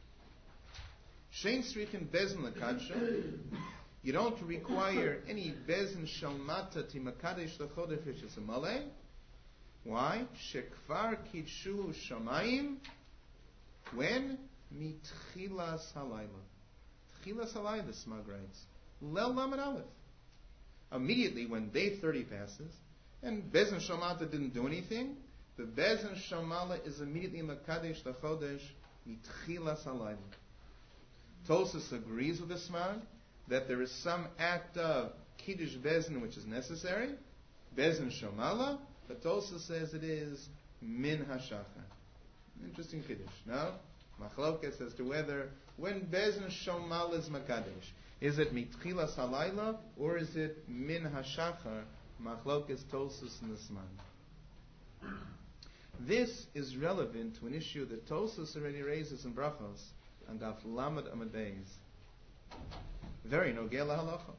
Shein Srichin Bez and Lakadsha, you don't require any Bez and Shalmata to Makadesh L'Chodesh, which is a Malay. Why? Shekvar Kidshu Shamayim, when? Mitchilas Halayla. Tchilas Halayla, the Smag writes. Lel Lamed Aleph. Immediately when day 30 passes, and Bez and Shamata didn't do anything, the Bez and Shamala is immediately Makadesh L'Chodesh, Mitchilas Halayla. Tosfos agrees with the Smag that there is some act of Kiddush Bezin which is necessary, Bez and Shamala, but Tosfos says it is Min HaShachar. Interesting Kiddush, no? Machlokes as to whether when Bez and Shamala is Makadesh, is it Mitchilas Halayla or is it Min HaShachar? Machlokes Tosfos in the Smag. This is relevant to an issue that Tosfos already raises in Brachos and Daf Lamed Amud Beis. Very nogea lahalacha.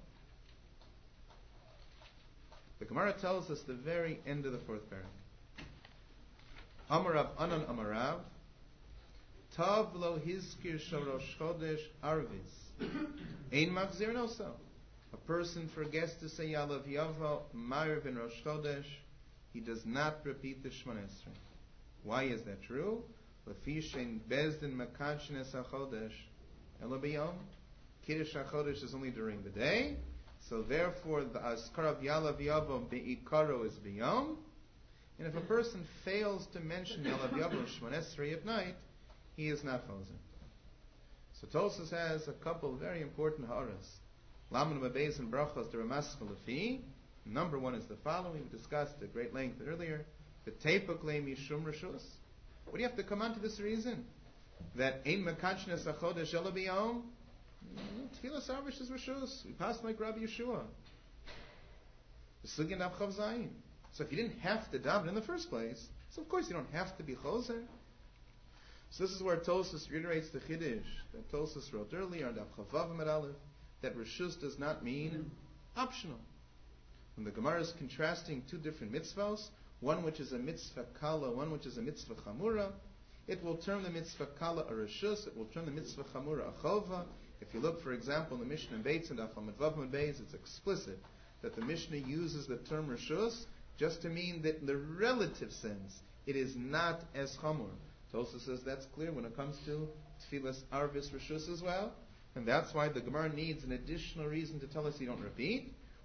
The Gemara tells us the very end of the 4th parak. Amarav Anan Amarav Tav lo hizkir shel Rosh Chodesh Arvis Ein machzir noso. A person forgets to say Yalav Yavo Ma'ariv in Rosh Chodesh, he does not repeat the Shemona Esrei. Why is that true? Lefi shein bezdin makadshin es hachodesh elo b'yom. Kiddush HaChodesh is only during the day, so therefore the Askar of Yalav Yavo be'ikaro is b'yom. And if a person fails to mention Yalav Yavo Shemona Esrei at night, he is not chozer. So Tosfos has a couple very important ha'aras. Laman Mabeis and Brachos the Ramaschal Lefi. Number 1 is the following, we discussed at great length earlier. The Tepok Le Mishum Rishus. What do you have to come on to this reason? That Ein Mekadshin Esachodesh Ela B'Yom? Tfilas Arvish is Rishus. We passed like Rabbi Yeshua. The Sugin Av Chav Zayin. So if you didn't have to daven in the first place, so of course you don't have to be chozer. So this is where Tosfos reiterates the Chiddush that Tosfos wrote earlier on Daf Chavav Amud Aleph, that Rishus does not mean optional. When the Gemara is contrasting two different mitzvahs, one which is a mitzvah kala, one which is a mitzvah chamura, it will term the mitzvah kala a reshus, it will term the mitzvah chamura a chova. If you look, for example, in the Mishnah Beitz and Daf Lamed Vav Amud Beis, it's explicit that the Mishnah uses the term reshus just to mean that in the relative sense, it is not as chamur. Tosfos says that's clear when it comes to tfilas arvis reshus as well, and that's why the Gemara needs an additional reason to tell us you don't repeat.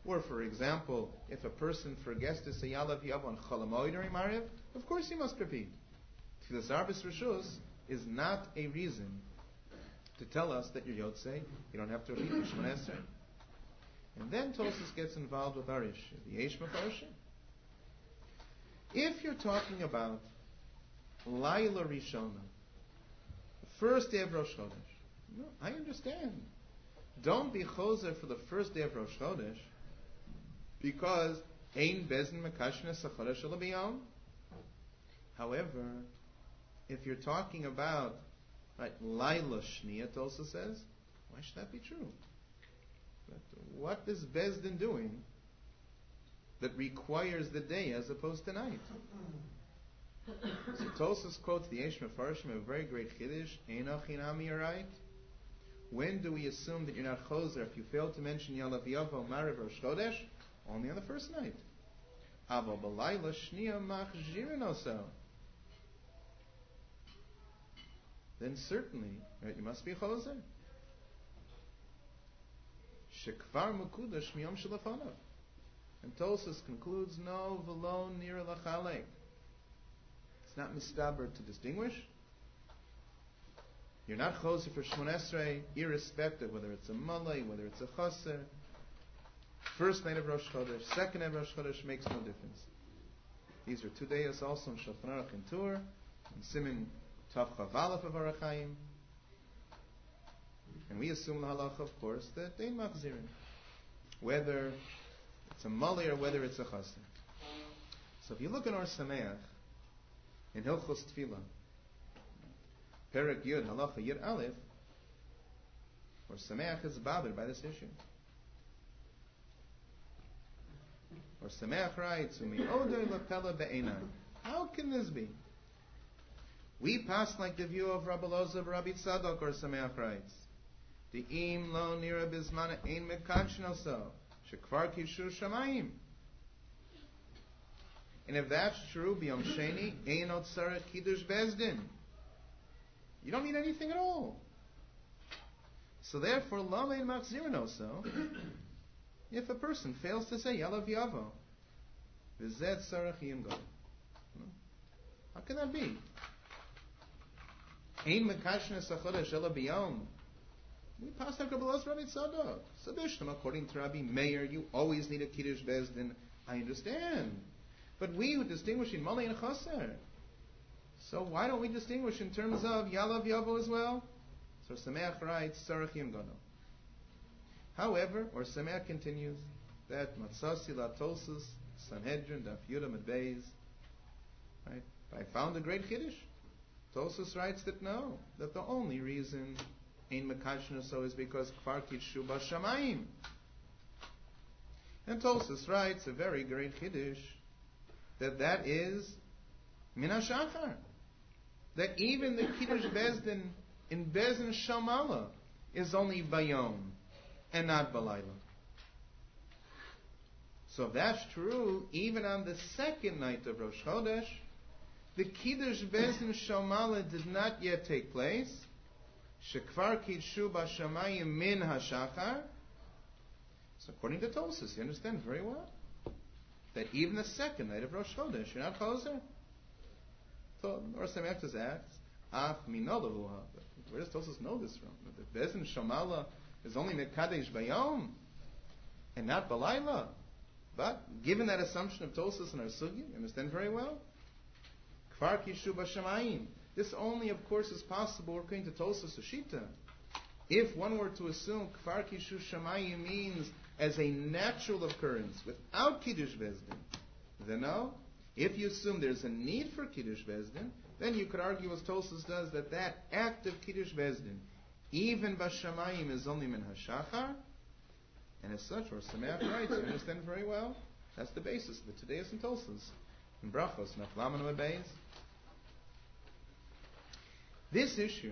Or, for example, if a person forgets to say Yalav Yav on Cholamoid during Mariv, of course he must repeat. Tfilas Arbis Rishus is not a reason to tell us that you're Yotzei, you don't have to repeat Shemon Esrei. And then Tosfos gets involved with our issue, the Yesh Mefarshim. If you're talking about Laila Rishona, the first day of Rosh Chodesh, no, I understand. Don't be choser for the first day of Rosh Chodesh because Ein Bezin Mekashna Sachodesh Alabiyom. However, if you're talking about Laila Shnia, it also says, why should that be true? But what is Bezdin doing that requires the day as opposed to night? So Tosfos quotes the Yesh Mefarshim, a very great Chiddush, Einoch Hinami, you're right. When do we assume that you're not choser if you fail to mention Yalav Yavo, Mariv, Rosh Chodesh? Only on the first night. Avo B'layla Shnia Machzirin Oso. Then certainly, right, you must be choser. Shekvar Mukudash Miyom Shalafanav. And Tosfos concludes, no, V'lo Nir Lachalek. It's not mistaber to distinguish. You're not choser for Shemon Esrei, irrespective whether it's a malay, whether it's a chaser. First night of Rosh Chodesh, second night of Rosh Chodesh makes no difference. These are 2 days also in Shulchan Aruch and Tur, and Simin Tav Chav Aleph of Orach Chaim. And we assume the halacha, of course, that Ein Machzirin, whether it's a malay or whether it's a chaser. So if you look in Or Sameach, in Hilchos Tefillah, Perek Yud, Halacha Yud Aleph, Or Sameach is bothered by this issue. Or Sameach writes, Umi Odoi Lapela Be'enai. How can this be? We pass like the view of Rabbi Loza Rabbi Tzadok, Or Sameach writes, the im lo nira bizmana ein mekachno so shekvar kishu shamayim. And if that's true, b'yom sheni ein otzarech kiddush bezdin. You don't need anything at all. So therefore, lo ein machzirin oso. If a person fails to say Yalav Yavo, v'zet tzarech yimgo. How can that be? Ein mekachno sachodesh ela b'yom. We pass like Rabbi Tzadok. Sabishtam, according to Rabbi Meir, you always need a Kiddush Bezdin. I understand. But we would distinguish in Malay and Chaser. So why don't we distinguish in terms of Yalav Yavo as well? So Sameach writes, Sarach Yim Gono. However, or Sameach continues, that Matzasi La Tosfos, Sanhedrin, Daf Yudah Medbeis, right? I found a great Kiddush. Tosfos writes that no, that the only reason Ein Mekashna so is because Kfar Kishu Bashamayim. And Tosfos writes a very great Kiddush that is Min HaShachar. That even the Kiddush Bezdin in Bezdin Shamala is only Bayom and not Balayla. So if that's true, even on the second night of Rosh Chodesh, the Kiddush Bezdin Shamala did not yet take place. Shekvar Kidshu Bashamayim Min HaShachar. So according to Tosfos, you understand very well that even the second night of Rosh Chodesh, you're not choser. So, or Sameach just asks, Ach Minolavuha. Where does Tosfos know this from? The Bezin Shamala is only Mekadesh Bayom and not Balayla. But given that assumption of Tosfos and our Sugi, you understand very well. Kfar Kishu Bashamayim. This only, of course, is possible according to Tosfos Shita. If one were to assume Kfar Kishu Shamayim means as a natural occurrence without Kiddush Bezdin, then no. If you assume there's a need for Kiddush Bezdin, then you could argue, as Tosfos does, that act of Kiddush Bezdin, even Bashamayim, is only Min HaShachar. And as such, or Sameach writes, you understand very well, that's the basis of the Todayos and Tosfos. In Brachos, Naflam and Beis. This issue,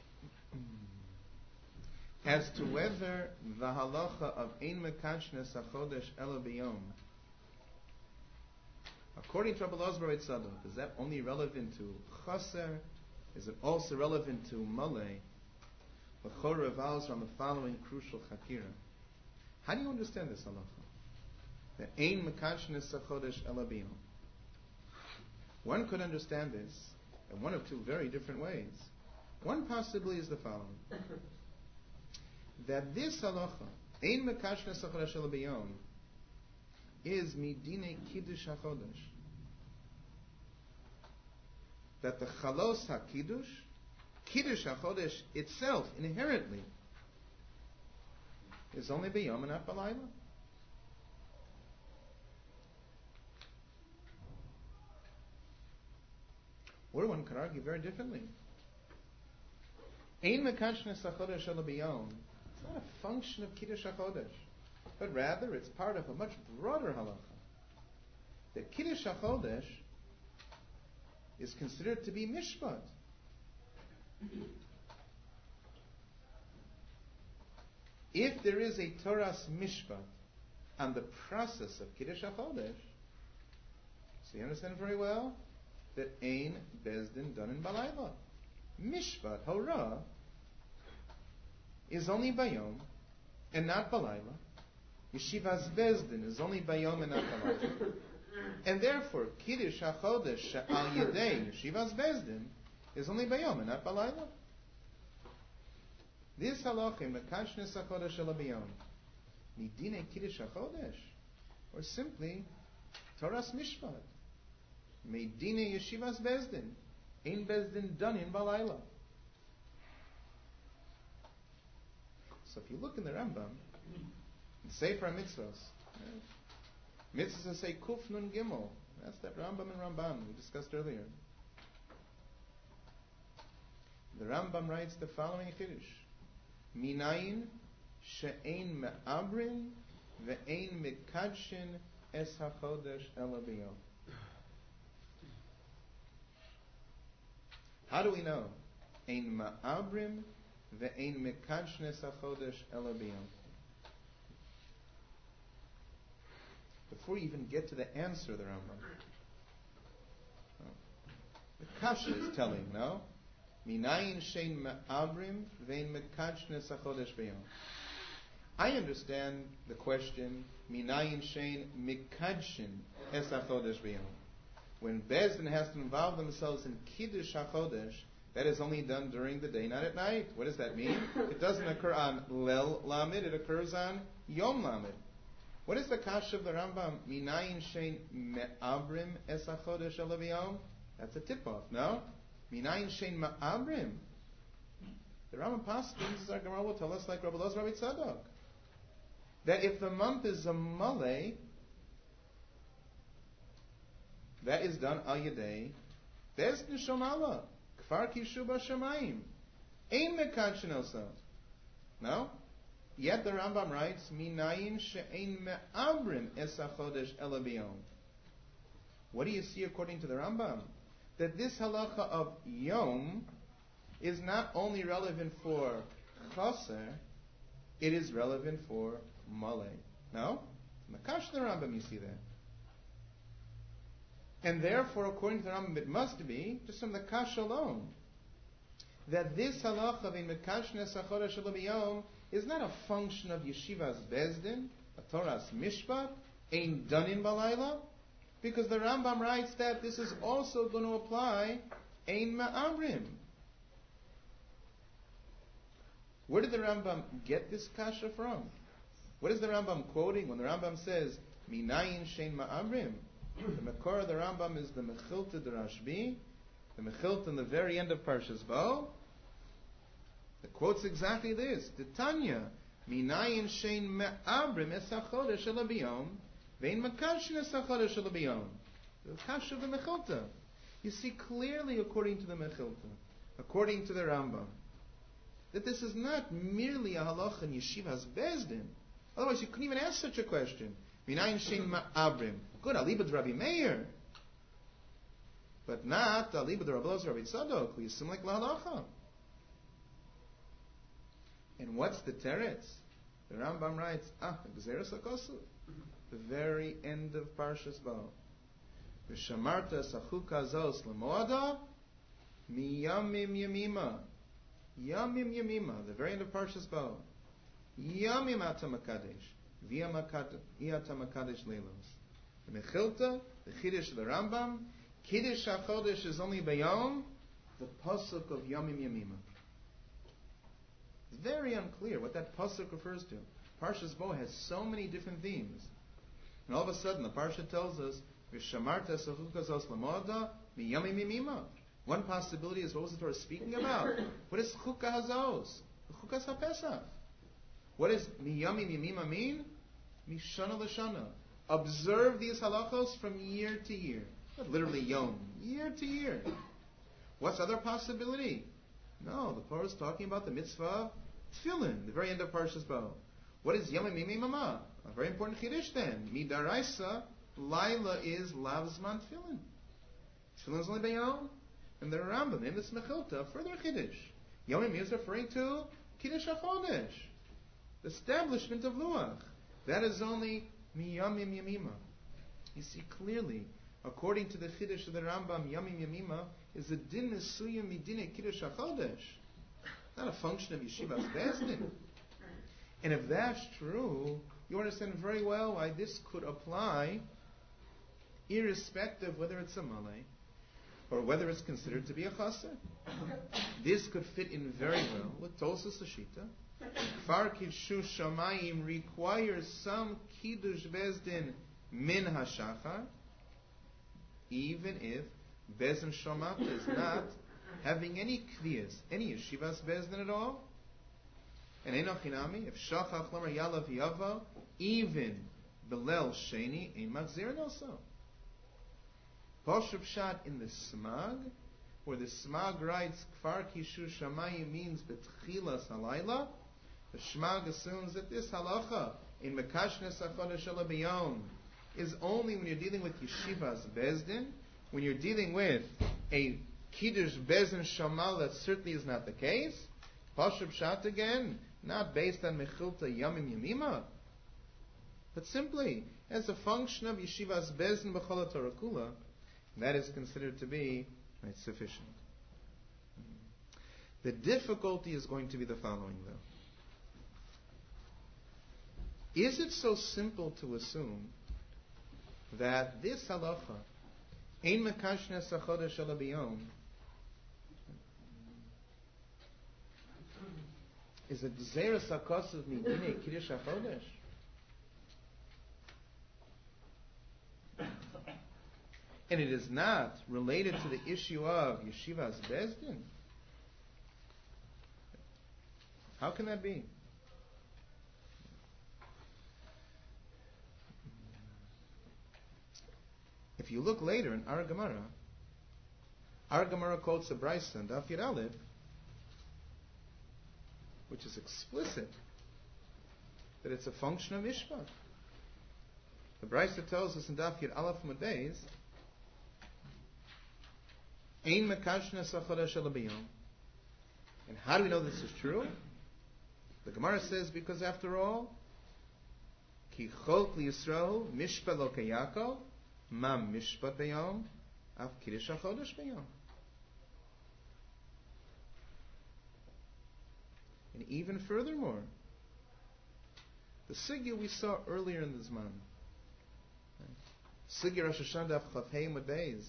as to whether the halacha of Ein Mekachnes HaChodesh Ela B'Yom, according to Rabbi Loza Rabbi Tzadok, is that only relevant to Chaser? Is it also relevant to Malay? The Chor revolves around the following crucial chakira. How do you understand this halacha? The ein mekashnes hachodesh ela biyom. One could understand this in one of two very different ways. One possibly is the following: that this halacha, ein mekashnes hachodesh ela biyom, is midine kiddush hachodesh. That the chalos hakiddush, kiddush hachodesh itself, inherently, is only biyom and not balayla. Or one could argue very differently. Ein mekashnes hachodesh ela biyom. It's not a function of kiddush hachodesh, but rather it's part of a much broader halacha. That kiddush hachodesh is considered to be mishpat. If there is a Torah's mishpat on the process of kiddush hachodesh, so you understand very well that ein bezdin done in balayla. Mishpat hora is only bayom and not balayla. Yeshivas bezdin is only bayom and not balayla. And therefore, Kiddush HaChodesh She'al Yedei Yeshivas Bezdin is only Bayom and not Balayla. This halacha, Mekashnes HaChodesh Ela Biyom, Midine Kiddush HaChodesh, or simply Torah's Mishpat, Medine Yeshivas Bezdin, Ein Bezdin done in Balayla. So if you look in the Rambam, in Sefer HaMitzvos, Mitzvahs say Kuf Nun Gimel. That's that Rambam and Ramban we discussed earlier. The Rambam writes the following chiddush: Minayin she'ein me'abrin ve'ein mekadshin es hachodesh ela biyom. How do we know? Ein ma'abrim ve'ein mekadshin es hachodesh ela biyom. Before you even get to the answer of the Rambam, the Kasha is telling, no? Minayin shein me'abrim vein mekachnes hachodesh b'yom. I understand the question, Minayin shein mekadshin es hachodesh b'yom. When Bezdin has to involve themselves in kiddush hachodesh, that is only done during the day, not at night. What does that mean? It doesn't occur on Lel Lamed, it occurs on Yom Lamed. What is the kasha of the Rambam? Minayin shein me'abrim es hachodesh ela biyom. That's a tip-off, no? Minayin shein me'abrim. The Rambam Paschal, our Gemara will tell us, like Rabbi Elazar Rabbi Tzadok, that if the month is a malay, that is done al yedei bezdin shomala kfar kishu b'shamayim ein mekadshin osot. No. Yet the Rambam writes, Minayin she'ein me'abrim es hachodesh ela biyom. What do you see according to the Rambam? That this halacha of Yom is not only relevant for Chaser, it is relevant for Malay. No? Makash the Rambam, you see that. And therefore, according to the Rambam, it must be, just from the Kash alone, that this halacha of Mekashnes hachodesh ela biyom is not a function of Yeshivas Bezdin, a Torah's Mishpat, ain't done in Balayla, because the Rambam writes that this is also going to apply Ein Ma'amrim. Where did the Rambam get this kasha from? What is the Rambam quoting when the Rambam says, Minayin Shein Ma'amrim? The Makor of the Rambam is the Mechilta de Rashbi, the Mechilta in the very end of Parshas Bo. It quotes exactly this. Titania, Minayin shein me'abrim es hachodesh ela biyom, vein makashin es hachodesh ela biyom. The kasha of the Mechilta. You see clearly, according to the Mechilta, according to the Rambam, that this is not merely a halacha in Yeshivas Bezdin. Otherwise, you couldn't even ask such a question. Minayin shein me'abrim. Good, alibad Rabbi Meir. But not alibad Rabbi Elazar Rabbi Tzadok, who is similar like lahalacha. And what's the teretz? The Rambam writes, Gzeres HaKosu, the very end of Parshas Bo. V'shamarta sachuka zos l'moada, miyamim yamima. Yamim yamima, the very end of Parshas Bo. Yamim atam HaKadesh. v'iyata makadesh leilos. The Mechilta, the Chiddush of the Rambam, Kiddush HaChodesh is only Bayom, the pasuk of Yamim Yamima. It's very unclear what that pasuk refers to. Parshas Bo has so many different themes. And all of a sudden, the Parsha tells us, V'shamarta sachukas os lamoda miyamim yamima. One possibility is what was the Torah speaking about? What is chukah hazos? Chukas haPesach. What does miyamim yamima mean? Mishana l'shana. Observe these halachos from year to year. Not literally yom. Year to year. What's other possibility? No, the Torah is talking about the mitzvah of tefillin, the very end of Parshas Bo. What is yamim yamima? A very important chiddush then. Midaraisa, Laila is lavzman tefillin. Tefillin is only bayom. And the Rambam in this Mechilta, further chiddush. Yomim is referring to Kiddush HaChodesh, the establishment of Luach. That is only miyamim yamima. You see clearly, according to the chiddush of the Rambam, yamim yamima is a din mesuyim midine Kiddush HaChodesh, not a function of Yeshivas Bezdin. And if that's true, you understand very well why this could apply irrespective whether it's a malay or whether it's considered to be a chaser. This could fit in very well with Tosas Lashita. Kfar Kiddush Shamayim requires some Kiddush Bezdin min hashachar, even if Bezdin Shomat is not having any kviyas, any yeshivas Bezdin at all. And Enochinami, if Shachach Lamer Yalav Yava, even Belel Sheni, Ein Magzirin also. Poshup Shat in the Smag, where the Smag writes Kfar Kishu Shamayim means Betchilas Halayla, the Shmag assumes that this halacha in Mekashnes HaChodesh B'Yom is only when you're dealing with Yeshivas Bezdin, when you're dealing with a Kiddush Bezdin Shamal, that certainly is not the case. Poshup Shat again, not based on Mechilta Yamim Yamima, but simply as a function of Yeshivas Bezdin B'Chol Torah Kula. That is considered to be sufficient. The difficulty is going to be the following, though. Is it so simple to assume that this halacha, Ein Mekashnes HaChodesh Ela B'Yom, is a Gzeras HaKosav Midinei Kiddush HaChodesh? And it is not related to the issue of Yeshivas Bezdin? How can that be? If you look later in Ar Gemara quotes a Brisa in Daf Yud Aleph, which is explicit that it's a function of Mishpat. The Brisa tells us in Daf Yud Aleph Amud Beis, Ein Mekashnes HaChodesh Ela B'Yom. And how do we know this is true? The Gemara says, because after all, Ki Chok L'Yisrael Mishpat Lo K'Yakov Ma Mishpat B'Yom Av Kiddush HaChodesh B'Yom. And even furthermore, the Sugya we saw earlier in the Zman, Sugya Rosh Hashanah Daf Chaf Hei Amud Beis,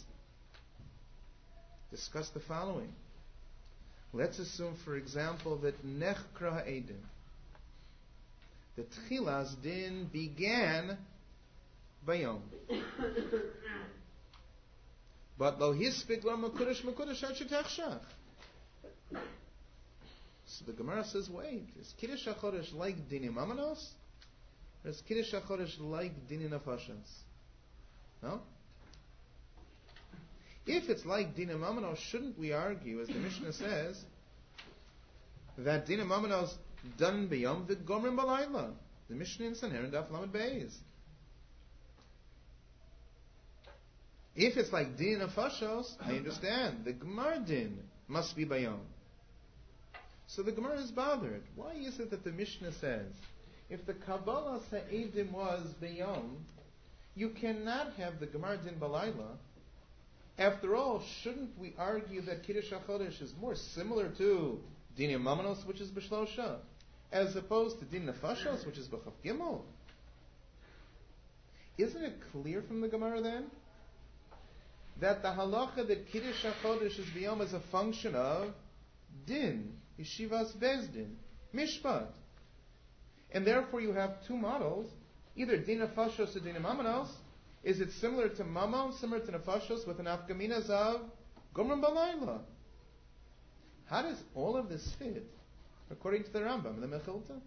discuss the following. Let's assume, for example, that Nechkra Ha'edim, the Tchilas Din began Bayom. But Lo Hispik Lo Mekudesh Mekudesh Ad Shetechshach. So the Gemara says, wait, is Kiddush HaChodesh like Dinim Amanos? Or is Kiddush HaChodesh like Dinim Nefashos? No? If it's like Dinim Amanos, shouldn't we argue, as the Mishnah says, that Dinim Amanos done beyond the Gomrim Balayla? The Mishnah in Sanhedrin Daf Lamed Beis. If it's like Din Nefashos, I understand. The Gemar Din must be Bayom. So the Gemara is bothered. Why is it that the Mishnah says, if the Kabbalah Sa'edim was Bayom, you cannot have the Gemar Din Balayla? After all, shouldn't we argue that Kiddush HaChodesh is more similar to Din Yamanos, which is B'Shlosha, as opposed to Din Nefashos, which is B'Chav Gimel? Isn't it clear from the Gemara then that the halacha that Kiddush HaChodesh is biyom is a function of din, yeshivas bezdin, mishpat. And therefore you have two models, either din nefashos or din mamanos. Is it similar to mamon, similar to nefashos, with an afkaminas of gomrim balayla? How does all of this fit according to the Rambam and the Mechilta?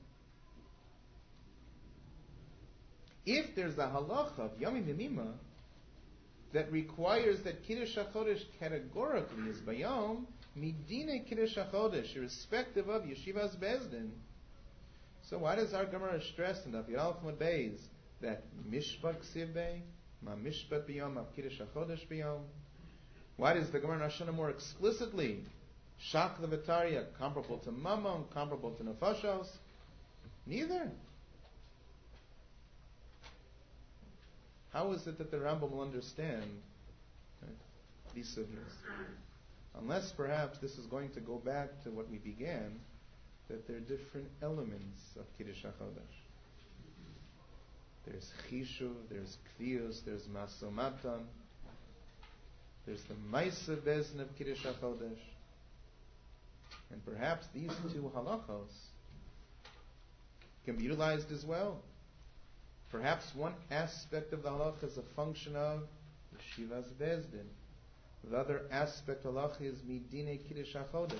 If there's a halacha of Yom Yemima that requires that Kiddush HaChodesh categorically is bayom, midine Kiddush HaChodesh, irrespective of Yeshivas Bezdin. So why does our Gemara stress in the Alfamad Beis that Mishpat Ksiv Bey, Ma Mishpat Biyom, Ma Kiddush HaChodesh Biyom? Why does the Gemara Nashana more explicitly Shach the Vitaria comparable to Mammon, comparable to Nefashos? Neither. How is it that the Rambam will understand these sugyas? Unless perhaps this is going to go back to what we began, that there are different elements of Kiddush HaChodesh. There's Chishuv, there's Kvius, there's Masomatan, there's the Maisa Bezin of Kiddush HaChodesh. And perhaps these two halachos can be utilized as well. Perhaps one aspect of the halacha is a function of Yeshivas Bezdin. The other aspect of halacha is Midine Kiddush HaChodesh.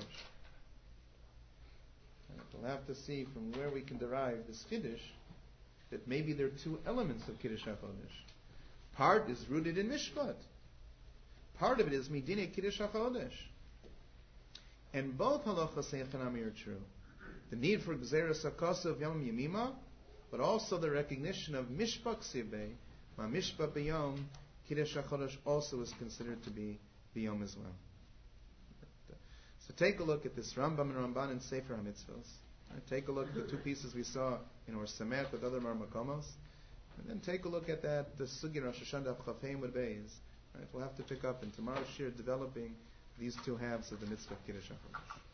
We'll have to see from where we can derive this Kiddush, that maybe there are two elements of Kiddush HaChodesh. Part is rooted in Mishpat. Part of it is Midine Kiddush HaChodesh. And both halachas Sechanami are true. The need for Gzeres HaKosa of Yom Yemima, but also the recognition of Mishpat Sibei, Ma Mishpat B'Yom, Kiddush HaChodesh also is considered to be B'Yom as well. So take a look at this Rambam and Ramban in Sefer HaMitzvos. Take a look at the two pieces we saw in our Samet with other Marmakomos. And then take a look at that, the Sugi Rosh Hashanah Chafeim with Beis. We'll have to pick up in tomorrow's shir developing these two halves of the mitzvah of Kiddush HaChodesh.